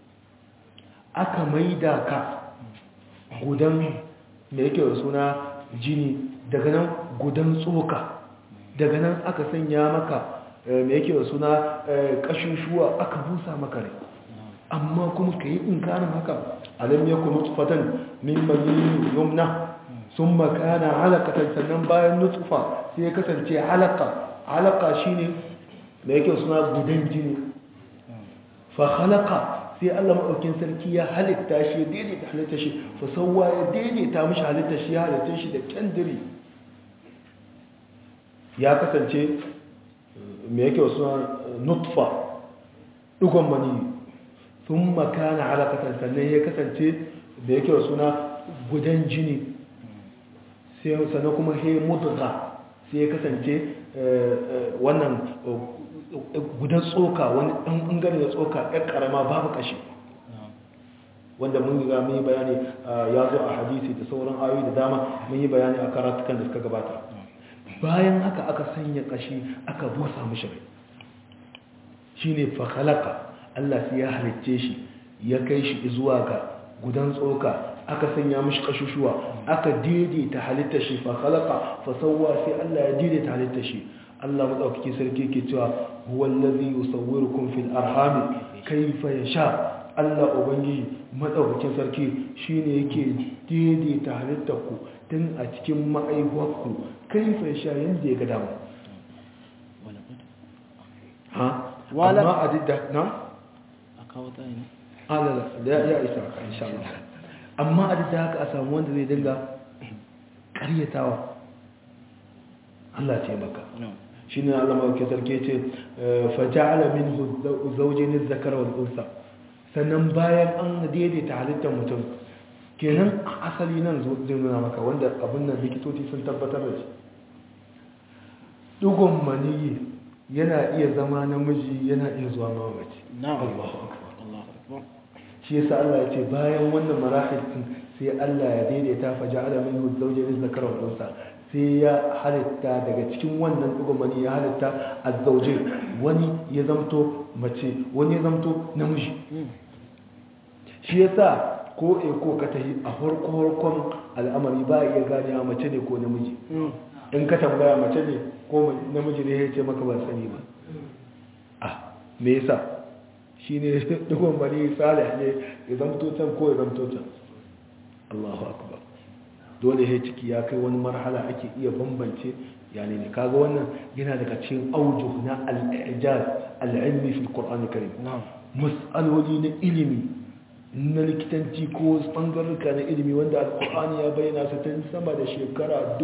A: aka maida ka gudan da yake da suna jini, daga nan gudan tsoka, daga nan aka sanya maka mai yake da suna ƙashushuwa, aka busa maka rai. Amma kuma ka yi inkarin haka, alam ya ku nutfatan min maniyyin yumna sun makana halakatan, sannan bayan nutfa sai ya kasance halaka shine da yake suna gudan jini. Fa halaka sai Allah maɗaukin sarki ya halitta shi, ya daidaita halitta shi, fa sauwa ya daidaita mishi halitta shi, ya halitta shi da kyandiri. Ya kasance mai yake wasu nutfa ɗugon mani sun makana halakatan, sannan ya kasance da yake wasu na gudan jini, sannan kuma he mudga sai ya kasance wannan gudan tsoka, wani ɗan ɓangare da tsoka ɗan ƙarama babu ƙashi, wanda mun yi bayani ya zo a hadisi da sauran ayoyi da dama, mun yi bayani a karatukan da suka gabata. Bayan haka aka sanya kashi aka busa mishi rai, shine fa khalaqa, Allah sai ya halicce shi ya kai shi zuwa ga gudan tsoka, aka sanya mishi kashushuwa, aka daidaita halitta shi, fa khalaqa fa sawwa, sai Allah ya daidaita halitta shi. Allah madaukaki sarki ke cewa huwa allazi yusawwirukum fil arham kayfa yasha, Allah ubangiji madaukakin sarki shine yake daidaita halittarku tun a cikin ma'aihuwarku kaifa sha yanda ya ga dama amma a didda na
C: a kawo ta ne
A: alala da ya isa ka insha Allah amma a didda haka a samu wanda zai dinga karyatawa Allah ce maka shi ne Allah mawake sarki ce faja'ala minhu zawjayn adh-dhakara wal unsa sannan bayan an daidaita halittar mutum kenan asali nan zai nuna maka wanda abin nan likitoci sun tabbatar da shi dugun maniyi yana iya zama namiji yana iya zuwa mamaci Allahu akbar shi yasa Allah ya ce bayan wannan marahil din sai Allah ya daidaita faja'ala minhu zawjayn adh-dhakara wal unsa sai ya halitta daga cikin wannan dugumani ya halitta azzauje wani ya zamto mace wani ya zamto namiji shi yasa ko ko ka tahi a farkon al'amari ba iya gane a mace ne ko namiji in ka tambaya mace ne ko namiji ne ya ce maka ba sani ba me yasa shine dugumani salih ne ya zamto can ko ya zamto can Allahu akbar dole ya ciki ya kai wani marhala ake iya bambance yani ne kaga wannan yana daga cikin aujuh na al-i'jaz al-ilmi fi al-Qur'an al-Karim mas'aloli na ilimi na likitanci ko bangarruka na ilimi wanda al-Qur'ani ya bayyana su tun sama da shekara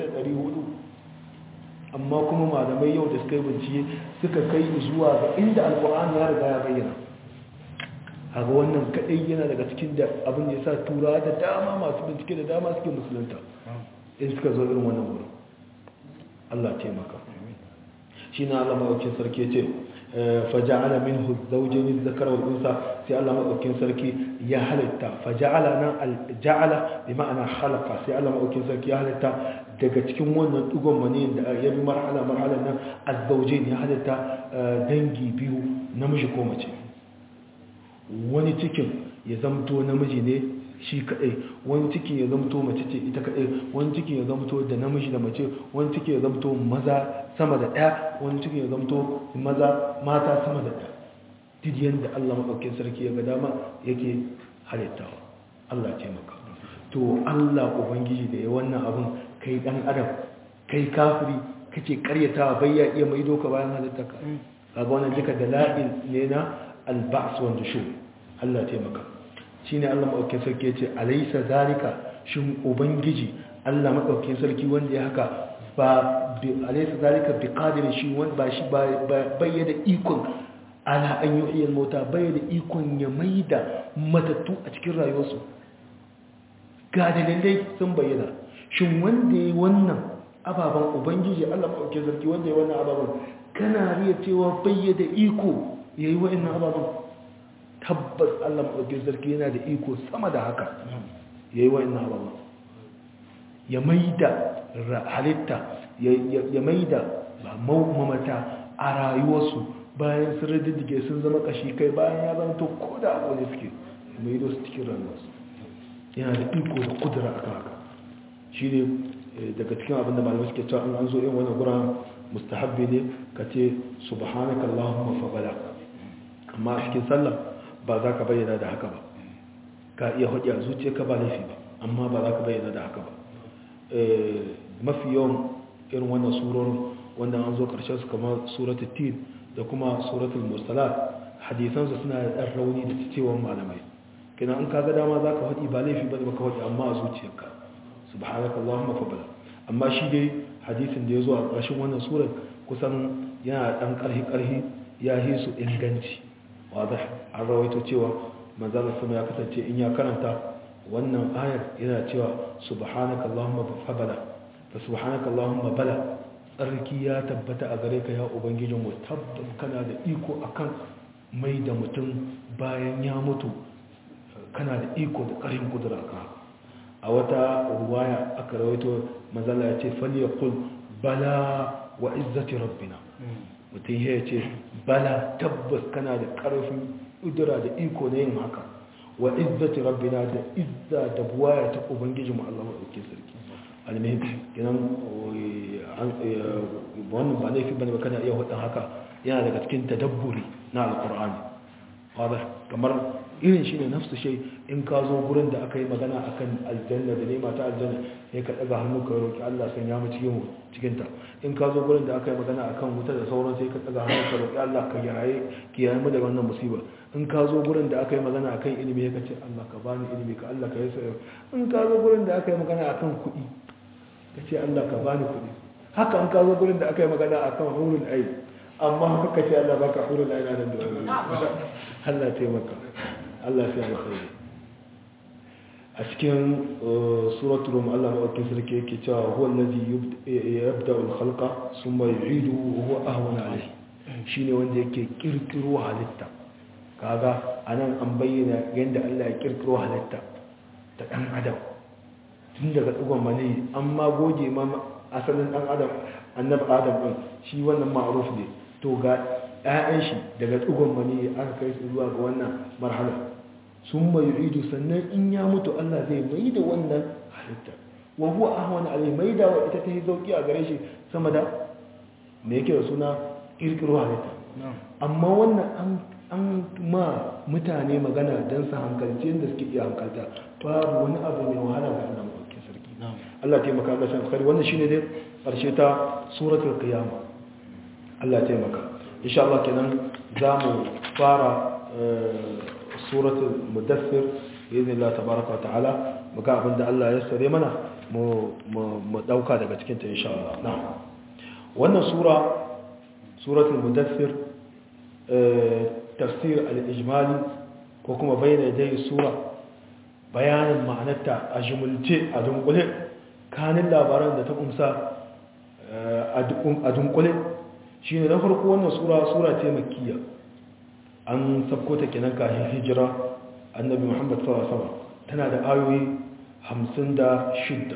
A: 1400 amma kuma malamai yau da suka yi bincike suka kai zuwa ga inda al-Qur'ani ya riga ya bayyana haka wannan kadai yana daga cikin da abin da ya sa tura da dama masu bincike da dama suke musulunta in suka zo irin wannan wurin Allah taimaka shi na Allah maɗaukin sarki ya ce faja'ala minhu zawjayn adh-dhakara wal unsa sai Allah maɗaukin sarki ya halitta faja'ala nan al-ja'ala bi ma'ana khalaqa sai Allah maɗaukin sarki ya halitta daga cikin wannan dugon mani da ya bi marhala nan az-zawjayn ya halitta dangi biyu namiji ko mace wani cikin ya zamto namiji ne shi kadai wani cikin ya zamto mace ce ita kadai wani cikin ya zamto da namiji da mace wani cikin ya zamto maza sama da daya wani cikin ya zamto mata sama da daya duk yanda Allah madaukakin sarki ya ga dama yake halittawa Allah ce maka to Allah ubangiji da ya wannan abun kai dan adam kai kafiri kake karyatawa bai ya iya maido ka bayan halittarka kaga wannan duka dalail ne na al-ba's wa nushur Allah taimaka shine Allah madaukakin sarki yace alaysa zalika shin ubangiji Allah madaukakin sarki wanda ya haka ba alaysa zalika biqadir shi wanda ba shi bayyana ikon ala an yuhyi al-mauta bayyana ikon ya maida matattu a cikin rayuwarsu ga dalilai sun bayyana shin wanda yayi wannan ababan ubangiji Allah madaukakin sarki wanda yayi wannan ababan kana riya cewa bayyana iko yayi wa'annan ababan tabbas Allah madaukakin sarki yana da iko sama da haka yayi wa'annan ababan ya maida halitta ya maida mamata a rayuwarsu bayan sun riddige sun zama kashi kai bayan ya zanto ko da abu ne suke maido su cikin rayuwarsu yana da iko da kudura a haka shi ne daga cikin abinda malamai suke cewa an zo yin wani gura mustahabbi ne ka ce subhanaka Allahumma fa bala amma a cikin sallah ba za ka bayyana da haka ba ka iya hudu a zuciyarka ba laifi ba amma ba za ka bayyana da haka ba mafi yawan irin wannan surorin wanda an zo karshen su kamar suratul tin da kuma suratul mursalat hadisansu suna da ɗan rauni da cewa malamai kina an kaga dama za ka haɗi ba laifi ba da baka haɗi amma a zuciyarka subhanaka Allahumma fa bala amma shi dai hadisin da ya zo a ƙarshen wannan surar kusan yana ɗan ƙarhi ya yi su inganci wadda an rawaito cewa manzala sama ya kasance in ya karanta wannan ayar yana cewa subhanaka Allahumma fa bala fa subhanaka Allahumma bala tsarki ya tabbata a gare ka ya ubangijin mu tabbas kana da iko akan mai da mutum bayan ya mutu kana da iko da ƙarin kudura ka a wata ruwaya aka rawaito mazala ya ce falyaqul bala wa izzati rabbina mutum ya ce bala tabbas kana da ƙarfin kudura da iko na yin haka wa izzati rabbina da izza da buwaya ta ubangijin mu Allah madaukakin sarki almuhim kenan wannan ba laifi bane ba kana iya hudin haka yana daga cikin tadabburi na alqur'ani wadah kamar irin shi ne nafsu shai in ka zo gurin da aka yi magana akan aljanna da nema ta aljanna sai ka daga hannu ka roki Allah san ya mu cikin ta in ka zo gurin da aka yi magana akan wuta da sauran sai ka daga hannu ka roki Allah ka kiyaye mu daga wannan musiba in ka zo gurin da aka yi magana akan ilimi ka ce Allah ka bani ilimi ka Allah ka yi sai in ka zo gurin da aka yi magana akan kuɗi ka ce Allah ka bani kuɗi haka in ka zo gurin da aka yi magana akan hurul ayn amma haka ka ce Allah baka hurul ayn nan da Allah taimaka Allah sai alkhairi a cikin suratul rum Allah madaukakin sarki yake cewa huwa allazi yabda al-khalqa thumma yu'iduhu wa huwa ahwana alayhi shine wanda yake kirkiro halitta kaga anan an bayyana yanda Allah ya kirkiro halitta ta dan adam tun daga dugon mani amma goge ma asalin dan adam annabi adam din shi wannan ma'ruf ne to ga ƴaƴan shi daga dugon mani aka kai su zuwa ga wannan marhala sun mai yu'idu sannan in ya mutu Allah zai mai da wannan halitta wa huwa ahwana alai mai da wa ita ta yi zauki a gare shi sama da me yake da suna kirkiro halitta amma wannan an ma mutane magana don su hankalci yadda suke iya hankalta babu wani abu mai wahala ga Allah maɗaukin sarki Allah taimaka Allah shan alkhari wannan shine dai ƙarshe ta suratul qiyama Allah taimaka insha Allah kenan za mu fara suratul mudaththir باذن الله تبارك وتعالى muga abinda Allah ya sare mana mu dauka daga cikin ta insha Allah na'am wannan suratul mudaththir tafsir al-ijmali ko kuma bayyana dai sura bayanin ma'anarta a jumulce a dunkule kanin labaran da ta kumsa a dunkule shine na farko wannan sura ce makkiya an sabko ta kenan kafin hijira annabi Muhammad sallallahu alaihi wasallam tana da ayoyi 56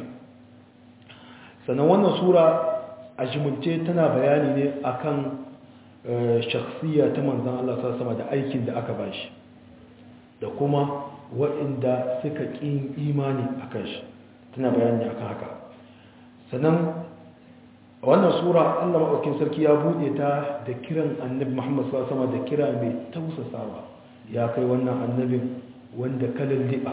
A: sannan wannan sura a jumulce tana bayani ne akan shakhsiyya ta manzon Allah sallallahu alaihi wasallam da aikin da aka bashi da kuma waɗanda suka ƙin imani akan shi tana bayani akan haka sannan wannan sura Allah maɗaukin sarki ya buɗe ta da kiran annabi Muhammad sallallahu alaihi wasallam da kira mai tausasawa ya kai wannan annabin wanda kalin liba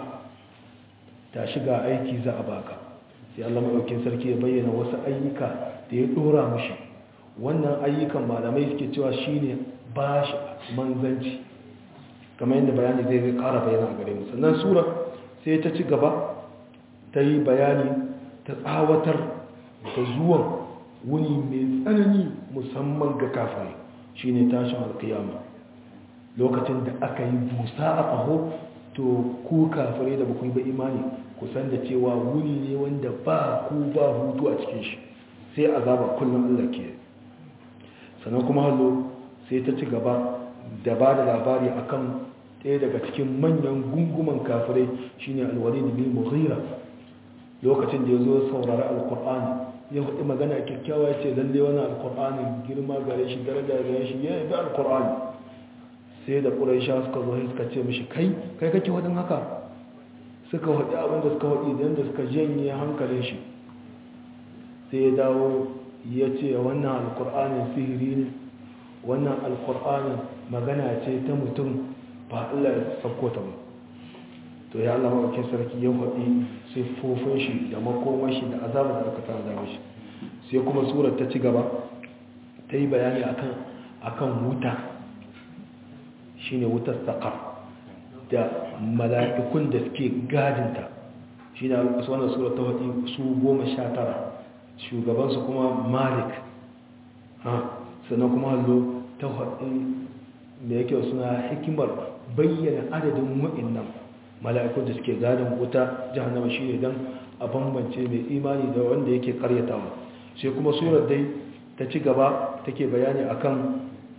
A: ta shiga aiki za a baka sai Allah maɗaukin sarki ya bayyana wasu ayyuka da ya ɗora mushi wannan ayyukan malamai suke cewa shine ba shi manzanci kamar yadda bayani zai ƙara bayana a gare mu sannan sura sai ta ci gaba ta yi bayani ta tsawatar da zuwan wuni mai tsanani musamman ga kafirai shine tashin alkiyama lokacin da aka yi busa a ƙaho to ku kafirai da baku yi ba imani ku san da cewa wuni ne wanda ba ku ba hutu a cikin shi sai azaba kullum Allah ke sannan kuma hallo sai ta ci gaba da ba da labari akan ɗaya daga cikin manyan gunguman kafirai shine al-Walid bin Mughira lokacin da ya zo saurari alkur'ani ya faɗi magana kyakkyawa ya ce lalle wani alkur'ani girma gare shi daraja gare shi ya yi alkur'ani sai da ƙuraisha suka zo suka ce mishi kai kake waɗin haka suka faɗi abin da suka faɗi idan da suka janye hankalin shi sai ya dawo ya ce wannan alkur'anin sihiri ne wannan alkur'anin magana ce ta mutum ba Allah ya sauko ta ba to ya Allah mawakin sarki ya faɗi siffofin shi da makomar shi da azabar da aka tana da shi sai kuma surar ta ci gaba ta yi bayani akan wuta shine wutar saqar da mala'ikun da suke gadinta shine wannan surar ta faɗi su 19 shugabansu kuma Malik sannan kuma hallo ta faɗi da yake suna hikimar bayyana adadin wa'annan mala'ikun da suke gadin wuta jahannama shi ne don a bambance mai imani da wanda yake karyatawa sai kuma surar dai ta ci gaba take bayani akan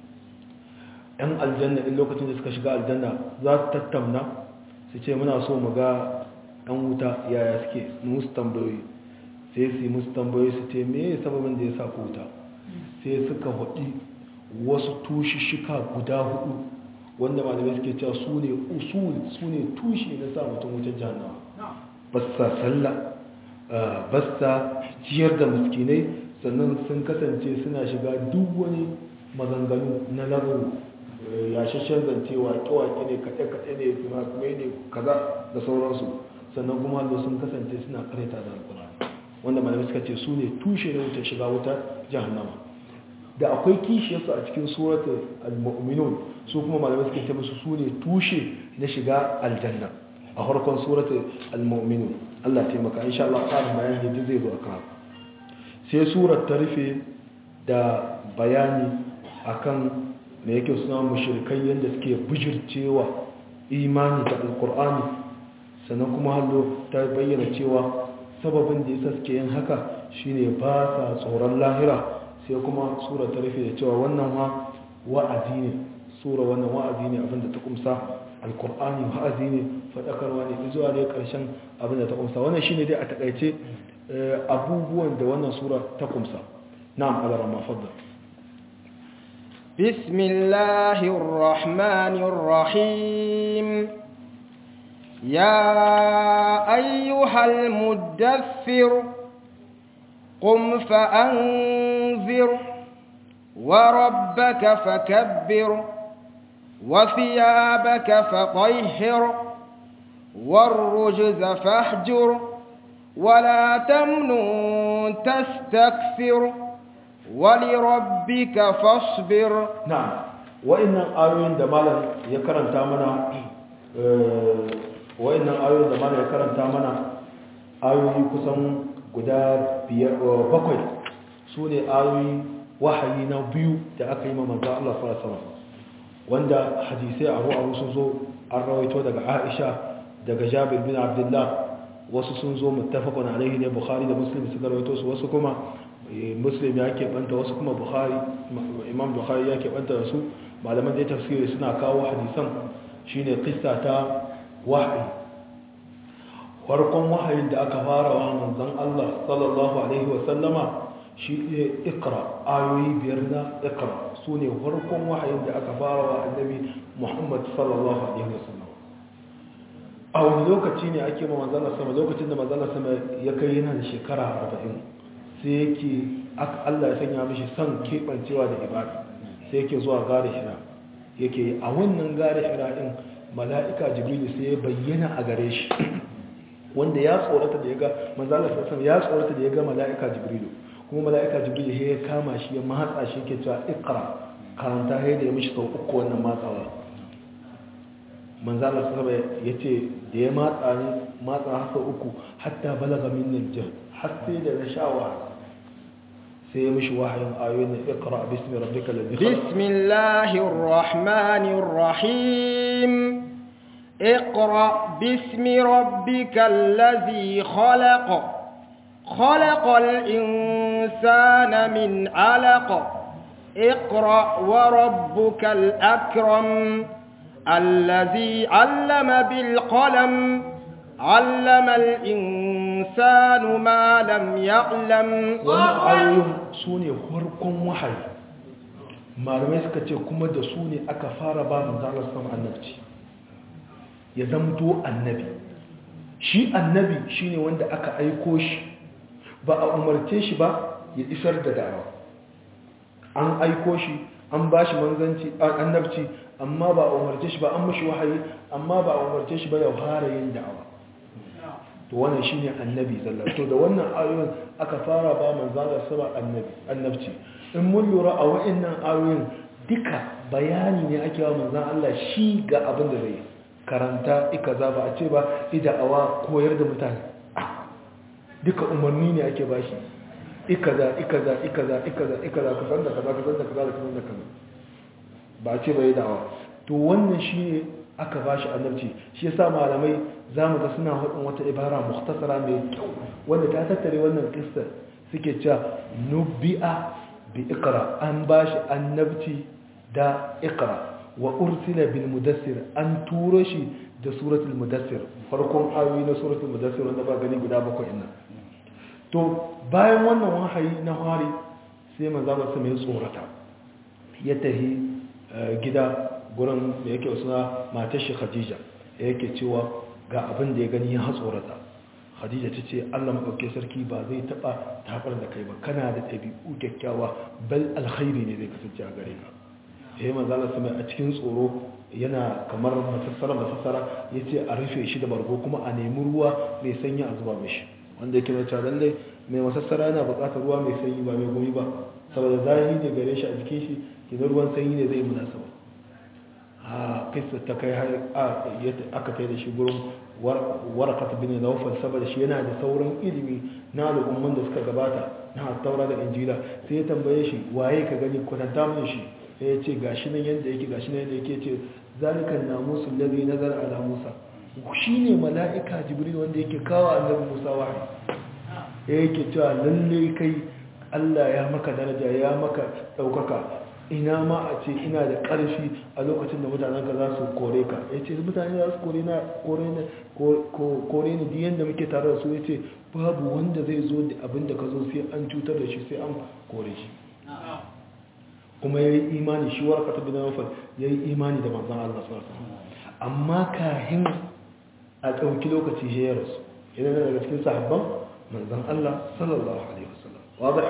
A: yan aljanna in lokacin da suka shiga aljanna za su tattauna su ce muna so mu ga yan wuta yaya suke musu tambayoyi sai su yi musu tambayoyi su ce me sababin da ya sa ku wuta sai suka haɗi wasu tushishika guda 4 wanda malamai suke cewa su ne usul su ne tushe na sa mutum wutar jahannama basta sallah basta ciyar da miskinai sannan sun kasance suna shiga duk wani maganganu na laro yashashen zancewa waƙe-waƙe ne kaɗe-kaɗe ne fina-finai ne kaza da sauransu sannan kuma hallo sun kasance suna karanta da alƙur'ani wanda malamai suka ce su ne tushe na wutar shiga wutar jahannama da akwai kishiyarsu a cikin suratul al-mu'minun su kuma malamai suka ce musu su ne tushe na shiga aljanna a farkon suratul al-mu'minun Allah taimaka insha Allah ƙarin bayani yadda zai zo a kan sai surar ta rufe da bayani akan me yake suna mushrikai yadda suke bijircewa imani da alkur'ani sannan kuma hallo ta bayyana cewa sababin da yasa suke yin haka shine ba sa tsoron lahira sai kuma sura ta rufe da cewa wannan ma wa'azi ne sura wannan wa'azi ne abinda ta kumsa alkur'ani wa'azi ne fadakarwa ne zuwa ne karshen abinda ta kumsa wannan shine dai a takaice abubuwan da wannan sura ta kumsa na'am alarama faddal
B: بسم الله الرحمن الرحيم يا أيها المدثر قم فأنذر وربك فكبر وثيابك فطهر والرجز فاهجر ولا تمنن تستكثر ولربك فاصبر
A: نعم وإن آيوين دمالا يكرن تامنا وإن آيوين دمالا يكرن تامنا آيوين كسم قداد بقوي سوني آيوين وحينا بيو تأكيم من ذا الله صلى الله عليه وسلم وعند حديثي أبو سنزو الرويتو دقى عائشة دقى جابر بن عبد الله وسنزو متفق عليه البخاري ومسلم سكرويتوس وسكما muslim ya keɓanta wasu kuma imam bukhari ya keɓanta da su malaman da ya tafsiri suna kawo hadisan shine kissa ta wahayi farkon wahayin da aka fara wa manzon Allah sallallahu alaihi wa sallama shi ne ikra ayoyi biyar na ikra su ne farkon wahayin da aka fara wa annabi Muhammad sallallahu alaihi wa sallam a wani lokaci ne ake ma manzon Allah sama lokacin da manzon Allah sama ya kai yana da shekara 40 sai yake Allah ya sanya mishi son keɓancewa da ibada sai yake zuwa gare hira yake a wannan gare hira ɗin mala'ika jibrilu sai ya bayyana a gare shi wanda ya tsorata da ya ga manzala sassan ya tsorata da ya ga mala'ika jibrilu kuma mala'ika jibrilu ya kama shi ya matsa shi ke cewa ikra karanta ya da ya mishi sau uku wannan matsawa manzala sassan ya ce da ya matsa har sau uku hatta balaga min najjar har sai da na shawa sai mishi wahayin ayoyin iqra bismi rabbika alladhi khalaq
B: bismillahir rahmanir rahim iqra bismi rabbikal ladhi khalaq khalaqal insana min 'alaq iqra wa rabbukal akram alladhi 'allama bil qalam 'allama al insanu ma lam ya'lam.
A: wannan ayoyin su ne farkon wahayi malamai suka ce kuma da su ne aka fara ba manzalar sama annabci ya zamto annabi shi annabi shine wanda aka aiko shi ba a umarce shi ba ya isar da da'awa an aiko shi an ba shi manzanci annabci amma ba a umarce shi ba an mashi wahayi amma ba a umarce shi ba ya fara yin da'awa to wannan shine annabi sallallahu to da wannan ayoyin aka fara ba manzalar sama annabci in mun lura a wa'annan ayoyin duka bayani ne ake wa manzan Allah shi ga abin da zai karanta ikaza ba a ce ba ida'awa koyar da mutane duka umarni ne ake bashi ikaza ka san da kaza ka san da kaza da kaza da kaza ba a ce ba ida'awa to wannan shine aka bashi annabci shi yasa malamai zamu ga suna hudun wata ibara mukhtasara mai kyau wanda ta tattare wannan kissa suke cewa nubi'a bi iqra an bashi annabci da iqra wa ursila bil mudassir an turo shi da suratul mudassir farkon ayoyi na suratul mudassir wanda ba gani guda bakwai nan to bayan wannan wahayi na hari sai manzo Allah sai ya tsorata ya tahi gida gurin da yake suna matar shi Khadija yake cewa ga abin da ya gani ya tsorata Khadija ta ce Allah madauke sarki ba zai taba tabar da kai ba kana da tabi'u kyakkyawa bal alkhairi ne zai kasance a gare ka manzala sama a cikin tsoro yana kamar masassara ya ce a rufe shi da bargo kuma a nemi ruwa mai sanyi a zuba mishi wanda yake na lallai mai masassara yana buƙatar ruwa mai sanyi ba mai gumi ba saboda zahi ne gare shi a jikin shi kinan ruwan sanyi ne zai munasaba a kisa ta kai har aka kai da shi gurin warakat bin nawfal saboda shi yana da sauran ilimi na al'umman da suka gabata na taura da injila sai ya tambaye shi waye ka gani kwatanta mun shi sai ya ce gashi nan yanda yake ce zalikan namusul ladhi nazara ala musa shine mala'ika jibril wanda yake kawo annabi musa wahayi yake cewa lalle kai Allah ya maka daraja ya maka daukaka ina ma a ce ina da ƙarfi a lokacin da mutanen ka za su kore ka ya ce mutane za su kore ni diyan da muke tare da su ya ce babu wanda zai zo da abin da ka zo sai an cutar da shi sai an kore shi kuma ya yi imani shi warka ta bin nawfal ya yi imani da manzan Allah sallallahu amma kahin a ɗauki lokaci ya rasu yana daga cikin sahabban manzan Allah sallallahu alaihi wasallam wadda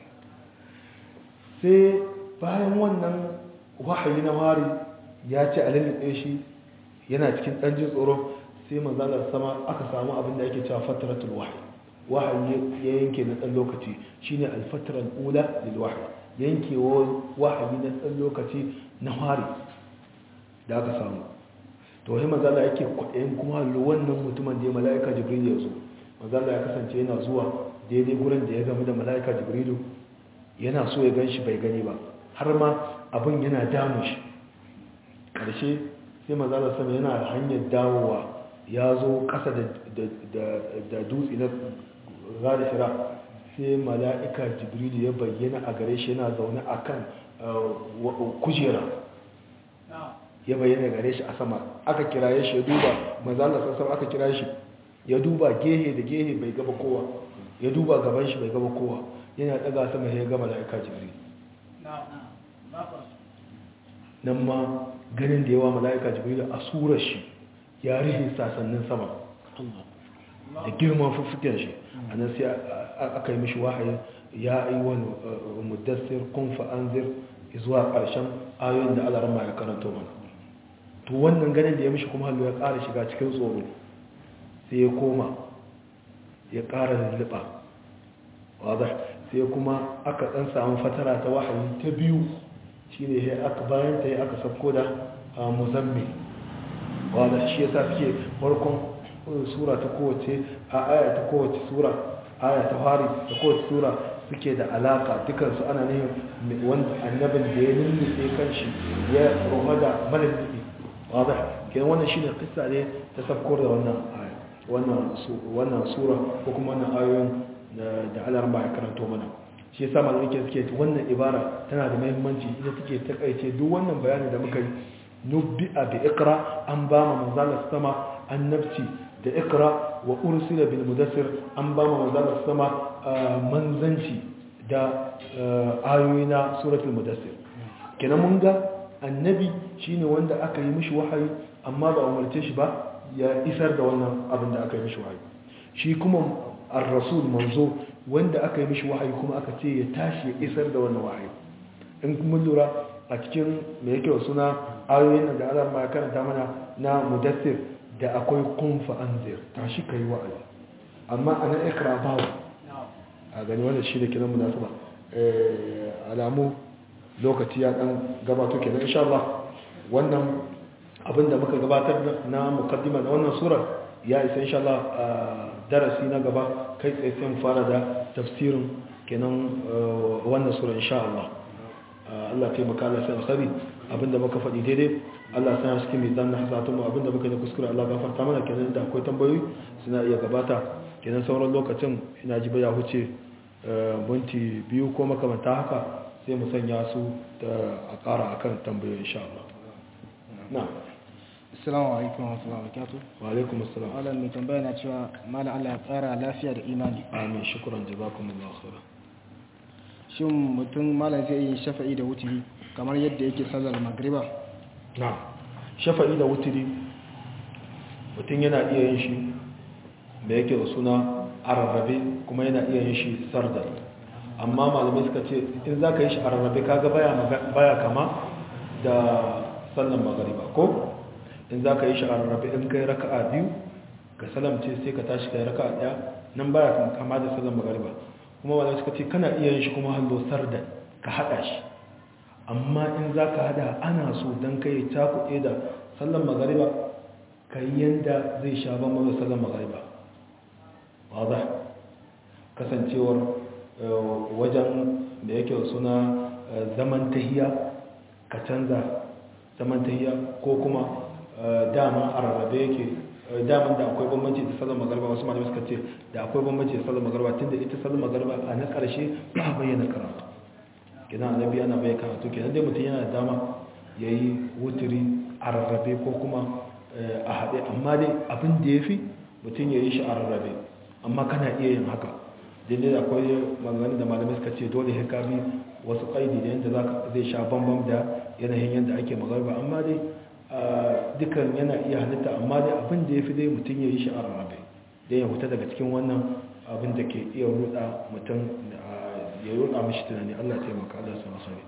A: sai bayan wannan wahayi na wari ya ce a lullube shi yana cikin ɗanjin tsoro sai manzalar sama aka samu abin da ake cewa fataratul wahayi ya yanke na ɗan lokaci shine alfatarar ula lil wahayi yankewa wahayi na ɗan lokaci na wari da aka samu to wani manzala yake kwaɗayin kuma wannan mutumin da ya mala'ika jibril ya zo manzala ya kasance yana zuwa daidai gurin da ya gami da mala'ika jibrilu yana so ya gan shi bai gani ba har ma abin yana damu shi ƙarshe sai manzala sama yana hanyar dawowa ya zo ƙasa da dutse na zara shira sai mala'ika jibrilu ya bayyana a gare shi yana zaune a kan kujera ya bayyana gare shi a sama aka kiraye shi ya duba manzala sassan aka kira shi ya duba gehe da gehe bai gaba kowa ya duba gaban shi bai gaba kowa yana daga sama ya gama mala'ika jibrilu nan ma ganin da yawa mala'ika jibrilu a surar shi ya rihe sasannin sama da girman fuffuken shi a nan sai aka yi mishi wahayin ya yi wani muddassir kun fa'anzir zuwa ƙarshen ayoyin da alarama ya karanto mana to wannan ganin da ya mishi kuma hallo ya ƙara shiga cikin tsoro sai ya koma ya ƙara lulluɓa wadda sai kuma aka ɗan samu fatara ta wahayi ta biyu shi ne bayan ta yi aka sabko da muzammi wadda shi ya sa suke farkon sura ta kowace a aya ta kowace sura aya ta fari ta kowace sura suke da alaka dukansu ana ne wanda annabin da ya nunnufe kanshi ya roma da malalibi wadda kenan wannan shi ne kissa ne ta sabko da wannan sura ko kuma wannan ayoyin da alarma ya karanto mana shi yasa malamai suke wannan ibara tana da muhimmanci ita take takaice duk wannan bayani da muka yi nubbi'a bi iqra an ba mu manzala sama annabci da iqra wa ursila bil mudassir an ba mu manzala sama manzanci da ayoyi na suratul mudassir kenan mun ga annabi shine wanda aka yi mishi wahayi amma ba umarce shi ba ya isar da wannan abin da aka yi mishi wahayi shi kuma ar-rasul manzo wanda aka yi mishi wahayi kuma aka ce ya tashi ya isar da wannan wahayi in mun lura a cikin me yake suna ayoyin da Allah ma ya karanta mana na mudassir da akwai kun fa anzir tashi kai wa'azi amma ana ikra ba a gani wannan shi da kiran munasaba alamu lokaci ya dan gabato kenan insha Allah wannan abinda muka gabatar na mukaddima na wannan sura ya isa insha Allah darasi na gaba kai tsaye sai fara da tafsirin kenan wannan sura insha Allah Allah ya taimaka Allah sai alkhairi abinda muka faɗi daidai Allah sai shi kimi dan hasatun mu abinda muka yi kuskure Allah gafarta mana kenan da akwai tambayoyi suna iya gabata kenan sauran lokacin ina ji baya huce minti biyu ko makamanta haka sai mu sanya su a ƙara akan tambayoyi insha Allah na'am
B: Assalamu alaikum wa rahmatullahi wa barakatuh.
A: Wa alaikum assalam.
B: Malam mai tambaya na cewa malam Allah ya tsara lafiya da imani.
A: Amin, shukran jazakumullahu khairan.
B: Shin mutum malam zai yi shafa'i da wutiri kamar yadda yake sallar magriba?
A: Na'am. Shafa'i da wutiri mutum yana iya yin shi da yake da suna ararrabe kuma yana iya yin shi sardar. Amma malamai suka ce in za ka yi shi ararrabe kaga baya kama da sallan magariba ko in za ka yi shi a rarrabe in kai raka'a biyu ka salamce sai ka tashi kai raka'a daya nan baya kama da sallan magariba kuma wanda suka ce kana iya yin shi kuma hallo sarda ka hada shi amma in za ka hada ana so don kai cakuɗe da sallan magariba ka yi yanda zai sha ban da sallan magariba wadda kasancewar wajen da yake suna zaman tahiya ka canza zaman tahiya ko kuma daman a rarrabe yake daman da akwai bambanci da sallar magarba wasu malamai suka ce da akwai bambanci da sallar magarba tunda ita sallar magarba a na karshe ba a bayyana karatu kenan annabi ana bayyana karatu kenan dai mutum yana da dama ya yi wuturi a rarrabe ko kuma a haɗe amma dai abin da ya fi mutum ya yi shi a rarrabe amma kana iya yin haka daidai da akwai maganin da malamai suka ce dole ya kabi wasu ƙaidi da yadda zai sha bambam da yanayin yadda ake magarba amma dai dukan yana iya halitta amma dai abin da ya fi dai mutum ya yi shi a rarrabe don ya huta daga cikin wannan abin da ke iya ruɗa mutum ya ruɗa mashi tunani Allah taimaka Allah sama sani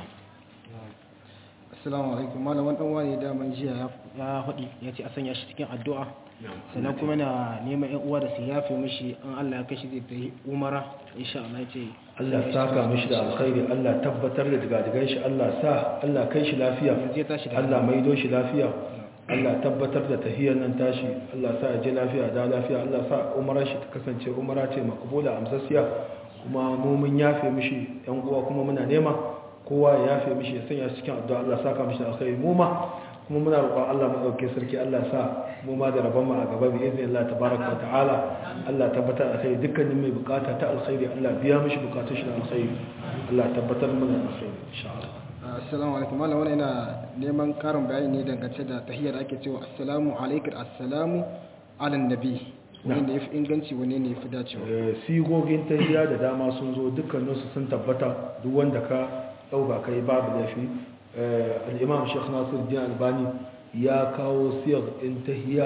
B: assalamu alaikum malaman dan wani da man jiya ya faɗi ya ce a sanya shi cikin addu'a sannan kuma na neman yan uwa da su yafe mishi an Allah ya kashi zai tafi umara insha Allah ce
A: Allah saka mishi da alkhairi Allah tabbatar da digadigan shi Allah kai shi lafiya Allah maido shi lafiya Allah tabbatar da tahiyar nan tashi Allah sa ya je lafiya da lafiya Allah sa umarar shi ta kasance umara ce makbula amsasiya kuma mu mun yafe mishi yan uwa kuma muna nema kowa ya yafe mishi ya sanya cikin addu'a Allah saka mishi da alkhairi mu ma kuma muna roƙon Allah mu dauke sarki Allah sa mu ma da rabon mu a gaba bi izinin Allah tabaraka wa ta'ala Allah tabbatar da sai dukkanin mai bukata ta alkhairi Allah biya mishi bukatun shi da alkhairi Allah tabbatar mana da alkhairi insha Allah
B: assalamu alaikum malam wannan ina neman karin bayani ne dangance da tahiyyar ake cewa assalamu alaikum assalamu ala nabi wani ne yafi inganci wani ne yafi dacewa
A: sigogin tahiyya da dama sun zo dukkaninsu sun tabbata duk wanda ka dauka kai babu laifi al-imam Sheikh Nasiruddin Albani ya kawo siyar in tahiyya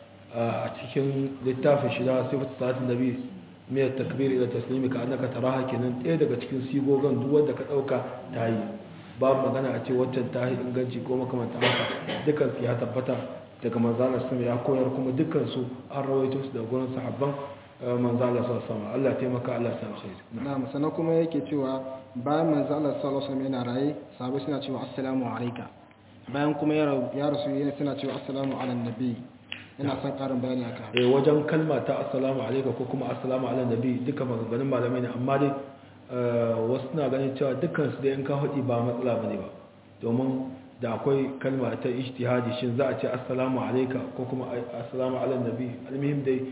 A: a cikin littafin shi da sifatu salatin nabi mai takbir ila taslimi ka annaka taraha kenan ɗaya daga cikin sigogan duk wanda ka dauka tayi babu magana a ce waccan tayi inganci ko makamanta haka dukkan su ya tabbata daga manzala sun ya koyar kuma dukkan su an rawaito su daga gurin sahabban manzala sallallahu alaihi wasallam Allah taimaka Allah sa alkhair
B: na'am sanan kuma yake cewa bayan manzala sallallahu alaihi wasallam yana raye sahabbai suna cewa assalamu alayka bayan kuma ya rasu yana suna cewa assalamu ala nabi ina son karin bayani akan
A: wajen kalma ta assalamu alayka ko kuma assalamu ala nabi duka maganganun malamai ne amma dai wasu na ganin cewa dukkan su da yan ka hudi ba matsala bane ba domin da akwai kalma ta ijtihadi shin za a ce assalamu alayka ko kuma assalamu ala nabi almuhim dai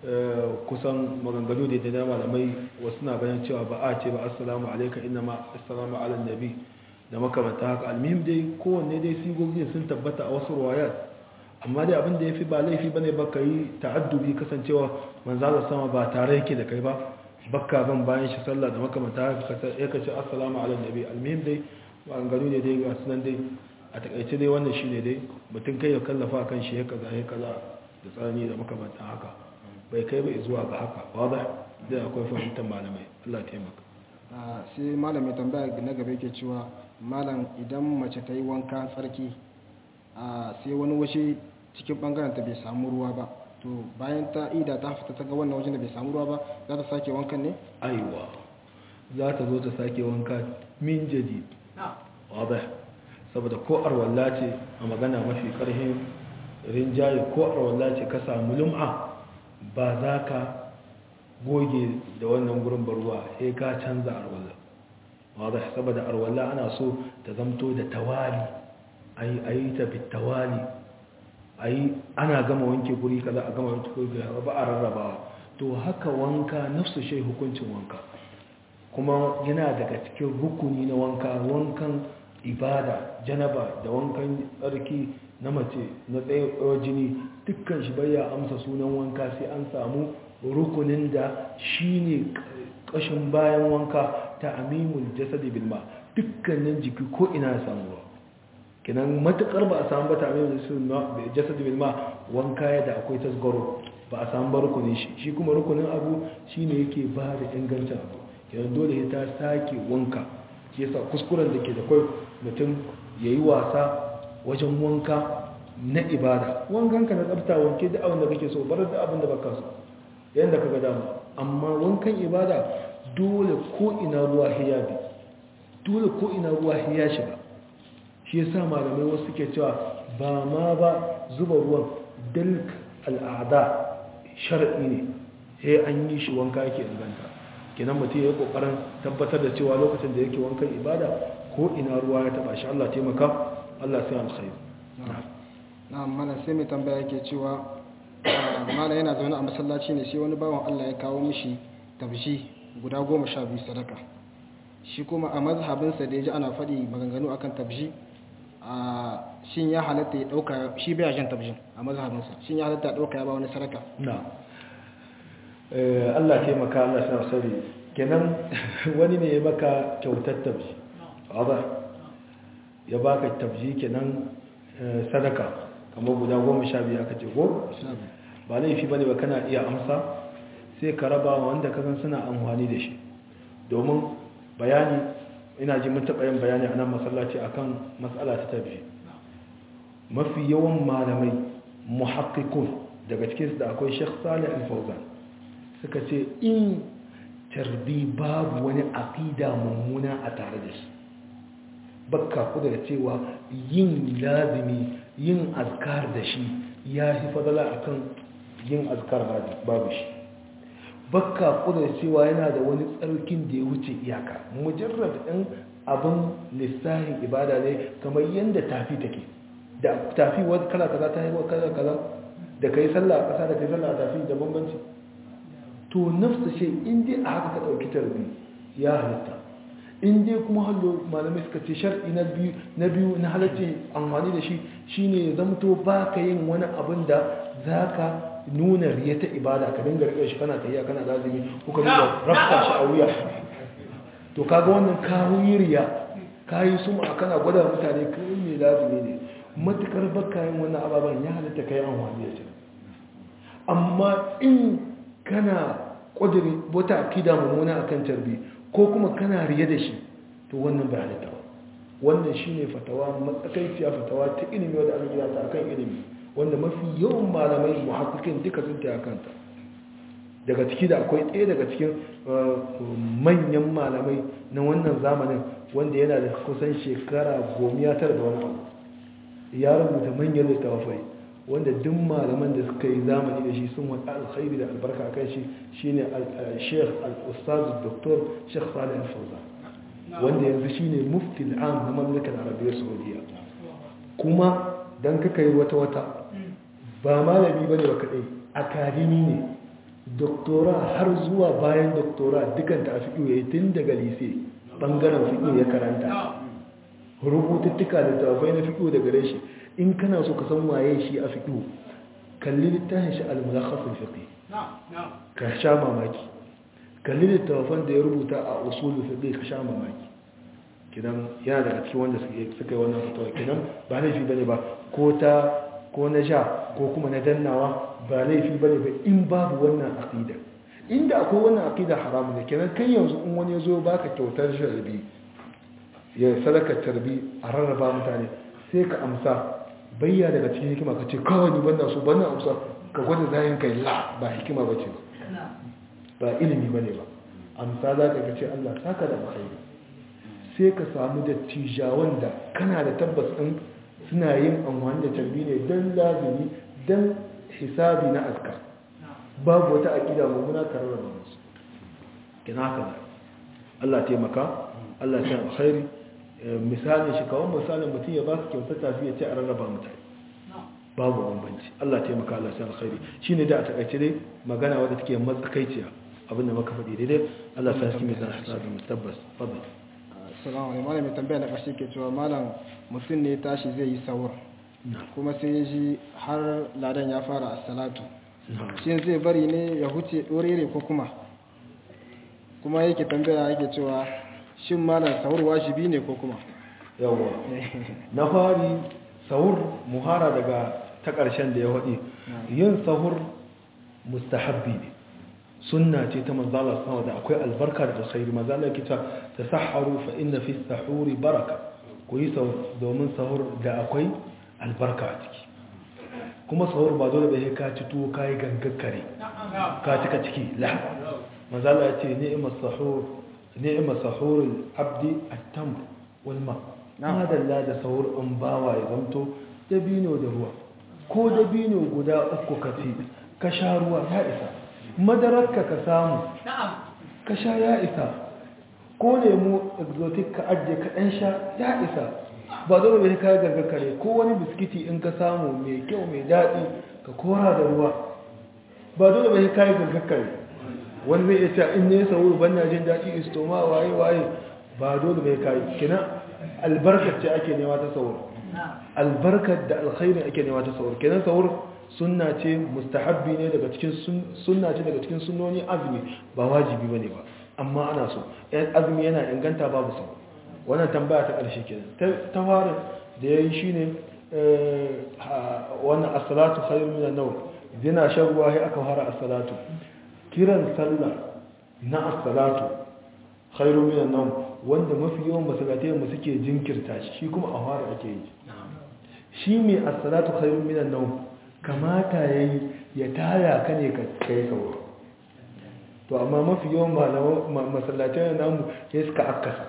A: kusan maganganu da na malamai wasu na ganin cewa ba a ce ba assalamu alayka inma assalamu ala nabi da makamanta haka almuhim dai kowanne dai sigogin sun tabbata a wasu ruwayat amma dai abin da yafi ba laifi bane ba kai ta'addubi kasancewa manzo sama ba tare yake da kai ba bakka ban bayan shi sallah da makamanta haka ya kace assalamu ala nabi almuhim dai maganganu ne dai ga sunan dai a takaice dai wannan shine dai mutum kai ya kallafa kan shi ya kaza da tsani da makamantan haka bai kai bai zuwa ga haka wadda da akwai fahimtar malamai Allah taimaka
B: sai malamai tambaya na gaba yake cewa malam idan mace ta yi wanka tsarki sai wani washe cikin bangaren ta bai samu ruwa ba to bayan ta ida ta fita ta ga wannan wajen da bai samu ruwa ba za ta sake wankan ne
A: aiwa za ta zo ta sake wanka min jadid wadda saboda ko arwalla ce a magana mafi karhin rinjaye ko arwalla ce ka samu lum'a ba za ka goge da wannan gurin barwa sai ka canza arwalla wadda saboda arwalla ana so ta zamto da tawali a yi ta bitawali ana gama wanke guri kaza a gama wanke guri ba a rarrabawa to haka wanka nafsu shai hukuncin wanka kuma yana daga cikin rukuni na wankan ibada janaba da wankan tsarki na mace na tsayawar jini dukkan shi bayya amsa sunan wanka sai an samu rukunin da shi ne ƙashin bayan wanka ta amimul jasadi bilma dukkanin jiki ko ina ya samu ruwa kinan matukar ba a samu ba ta amimul jasadi bilma wanka ya da akwai tasgaro ba a samu ba rukunin shi kuma rukunin abu shi ne yake ba da ingancin abu kinan dole ta sake wanka shi yasa kuskuren da ke da kwai mutum yayi wasa wajen wanka na ibada wankanka na tsafta wanke da abin da kake so bar da abin da baka so yanda kaga dama amma wankan ibada dole ko ina ruwa hiya bi dole ko ina ruwa hiya shiga shi yasa malamai wasu suke cewa ba ma ba zuba ruwan dalk al'ada shar'i ne sai an yi shi wanka yake inganta kenan mutum ya yi kokarin tabbatar da cewa lokacin da yake wankan ibada ko ina ruwa ya taba shi Allah taimaka Allah sai alkhairi
B: na mana sai mai tambaya yake cewa mana yana zaune a masallaci ne sai wani bawan Allah ya kawo mishi tabshi guda 12 sadaka shi kuma a mazhabinsa da ya ji ana faɗi maganganu akan tabshi shin ya halatta ya ɗauka shi bai jan tabshin a mazhabinsa shin ya halatta ya ɗauka ya ba wani sadaka
A: na Allah taimaka Allah sai alkhairi kenan wani ne ya maka kyautar tabshi ya baka tabshi kenan sadaka kamar guda 12 aka ce ko ba laifi bane ba kana iya amsa sai ka raba wanda ka san suna amfani da shi domin bayani ina ji mun taɓa yin bayani a nan masallaci akan matsala ta tabshi mafi yawan malamai muhaqqiqun daga cikin su da akwai Sheikh Salih Al-Fawzan suka ce in tarbi babu wani aqida mummuna a tare da shi bakka ku da cewa yin lazimi yin azkar da shi ya fi fadala akan yin azkar babu shi bakka ku da cewa yana da wani tsarkin da ya wuce iyaka mujarrad ɗin abin lissahin ibada ne kamar yadda tafi take da tafi wani kala kaza ta yi kala kaza da kai sallah a ƙasa da kai sallah a tafi da bambanci to nafsa shi in dai a haka ka ɗauki tarbi ya halitta in dai kuma hallo malamai suka ce shar'i na biyu na halarci amfani da shi shine ya zamto ba ka yin wani abin da za ka nuna riya ta ibada ka dinga riƙe shi kana tafiya kana lazimi ko ka dinga rafta shi a wuya to kaga wannan kayi riya kayi suma kana gwada mutane kai mai lazimi ne matukar baka yin wannan ababen ya halitta kai amfani da shi amma in kana ƙudiri wata akida mummuna akan tarbi ko kuma kana riye da shi to wannan bai halitta ba wannan shine fatawa matsakaiciya fatawa ta ilimi wadda aka gina ta akan ilimi wanda mafi yawan malamai muhaqqiqin duka sun taya kanta daga ciki da akwai ɗaya daga cikin manyan malamai na wannan zamanin wanda yana da kusan shekara 19 da wani abu ya rubuta manyan littafai wanda duk malaman da suka yi zamani da shi sun wata alkhairi da albarka kan shi shine al-sheikh al-ustaz dr sheikh Salih Al-Fawzan wanda yanzu shine mufti al-am na mamlakar Arabiyyar Saudiya kuma dan kaka yi wata ba malami bane ba kadai akademi ne doktora har zuwa bayan doktora dukan ta fiqh yayi tun daga lise bangaren fiqh ya karanta rubututtuka da tawafai na fiqh daga gare shi in kana so ka san waye shi a fiqh kalli littafin shi al-mulakhas al-fiqh ka sha mamaki kalli littafin da ya rubuta a usul fiqh ka sha mamaki kidan yana daga cikin wanda suka yi wannan fatawa kidan ba laifi bane ba ko na sha ko kuma na dannawa ba laifi bane ba in babu wannan aqida inda akwai wannan aqida haramu ne kidan kai yanzu in wani yazo baka kyautar sharbi ya sadaka tarbi a rarraba mutane sai ka amsa bayya daga cikin hikima ka ce kawai ni banda su banda amsa ka gwada zayin kai la ba hikima bace ba ilimi bane ba amsa za ka ce Allah saka da alkhairi sai ka samu dattijawan da kana da tabbas din suna yin amfani da tarbi ne dan lazimi dan hisabi na azkar babu wata aqida mummuna ka rarraba musu kina haka Allah taimaka Allah ya alkhairi misalin shi kawai misalin mutum ya ba su kyautar tafi ya ce a rarraba mutane babu bambanci Allah taimaka Allah sai alkhairi shine da a takaice dai magana wadda take matsakaiciya abinda muka faɗi daidai Allah sai shi mai zan hasabi tabbas fadal
B: assalamu alaikum malam mai tambaya na ƙarshe ke cewa malam mutum ne tashi zai yi sahur kuma sai ya ji har ladan ya fara as-salatu shin zai bari ne ya huce dorere ko kuma yake tambaya yake cewa shin malam sahur wajibi ne ko kuma
A: yawa na fari sahur muhara daga ta ƙarshen da ya waɗi yin sahur mustahabbi ne sunna ce ta manzala sama da akwai albarka da alkhairi manzala yake ta tasahharu fa inna fi sahuri baraka ku yi sahur domin sahur da akwai albarka a ciki kuma sahur ba dole bai ka ci tuwo ka yi gangakkare ka cika ciki la mazala ya ce ni'imar sahurul abdi attam walma na dalla da sahur in bawa ya zamto dabino da ruwa ko dabino guda uku ka ci ka sha ruwa ya isa madararka ka samu ka sha ya isa ko lemu exotic ka ajiye ka ɗan sha ya isa ba dole bai kayi gargakare ko wani biskiti in ka samu mai kyau mai daɗi ka kora da ruwa ba dole bai kayi gargakare wani zai iya in ne sauru ban na jin daɗi istoma waye ba dole bai kayi kina albarkar ce ake nema ta sauru albarkar da alkhairin ake nema ta sauru kenan sauru sunna ce mustahabbi ne daga cikin sunna ce daga cikin sunnoni azumi ba wajibi bane ba amma ana so azumi yana inganta babu sau wannan tambaya ta ƙarshe kenan ta fara da yayi shine wannan as-salatu khairun min an-nawm dina shan ruwa sai aka fara as-salatu kiran sallah na as-salatu khairun min an-nawm wanda mafi yawan masallatai mu suke jinkirta shi kuma a fara ake yi shi mai as-salatu khairun min an-nawm kamata yayi ya taya ka ne ka kai sauro to amma mafi yawan masallatai namu sai suka akasa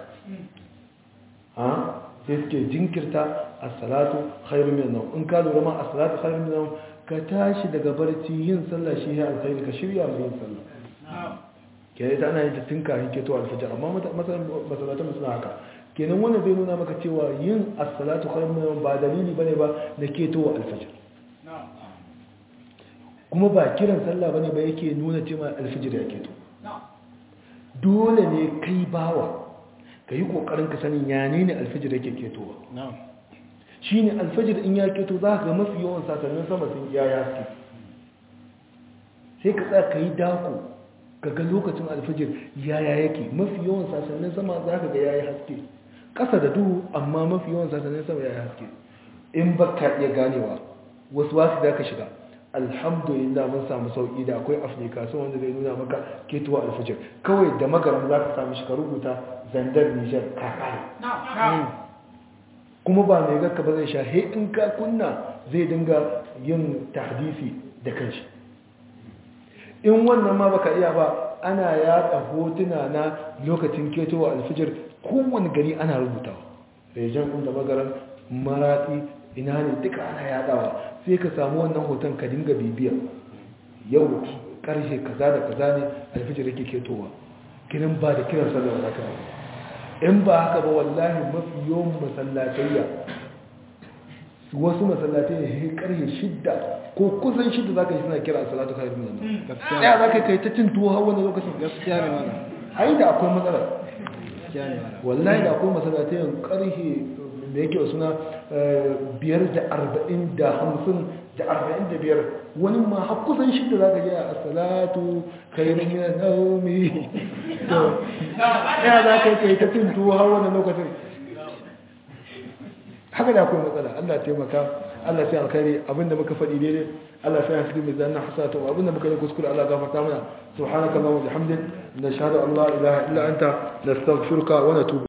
A: sai suke jinkirta as-salatu khairun min an-nawm in ka lura ma as-salatu khairun min an-nawm ka tashi daga barci yin sallah shi ya alkhairi ka shirya mai yin sallah kenan ita ana yin ta tun kafin keto al-fajr amma masallatan suna haka kenan wannan zai nuna maka cewa yin as-salatu khairun min an-nawm ba dalili bane ba na keto al-fajr kuma ba kiran sallah bane ba yake nuna cewa al-fajr ya keto dole ne kai bawa ka yi ƙoƙarin ka sanin ya ne alfajir yake ketowa shi ne alfajir in ya keto za ka ga mafi yawan sasannin sama sun iya yaske sai ka tsaya ka yi dako ka ga lokacin alfajir yaya yake mafi yawan sasannin sama za ka ga ya yi haske ƙasa da duhu amma mafi yawan sasannin sama ya yi haske in ba ka iya ganewa wasu za ka shiga alhamdulillah mun samu sauki da akwai application wanda zai nuna maka ketuwa alfajir kawai da magaram za ka sami shi ka rubuta zandar nijar kakari kuma ba mai gaka ba zai sha he in ka kunna zai dinga yin tahdisi da kanshi in wannan ma baka iya ba ana yada hotuna na lokacin ketuwa alfajir kowane gari ana rubutawa rejan inda magaram marati ina ne duka ana yadawa sai ka samu wannan hoton ka dinga bibiya yau karshe kaza da kaza ne alfijir yake ketowa kiran ba da kiran sallah da ka in ba haka ba wallahi mafi yawan masallatayya wasu masallatai ne karshe shidda ko kusan shidda zaka yi suna kira salatu khairun min an-nawm gaskiya zaka kai ta cin tuwo har wannan lokacin gaskiya ne wannan ai da akwai matsala gaskiya ne wannan wallahi da akwai masallatai karshe da yake suna 5:40 da 50 da 45 wani ma har kusan shidda za ka ji a salatu khairun min an-nawm to ya za ka kai ta cin tuwo har wannan lokacin haka da akwai matsala Allah ya taimaka Allah sai alkhairi abinda muka faɗi daidai Allah sai ya cikin mizan hasatu abinda muka yi kuskure Allah gafarta mana subhanaka allahumma wa bihamdik nashhadu an la ilaha illa anta nastaghfiruka wa natubu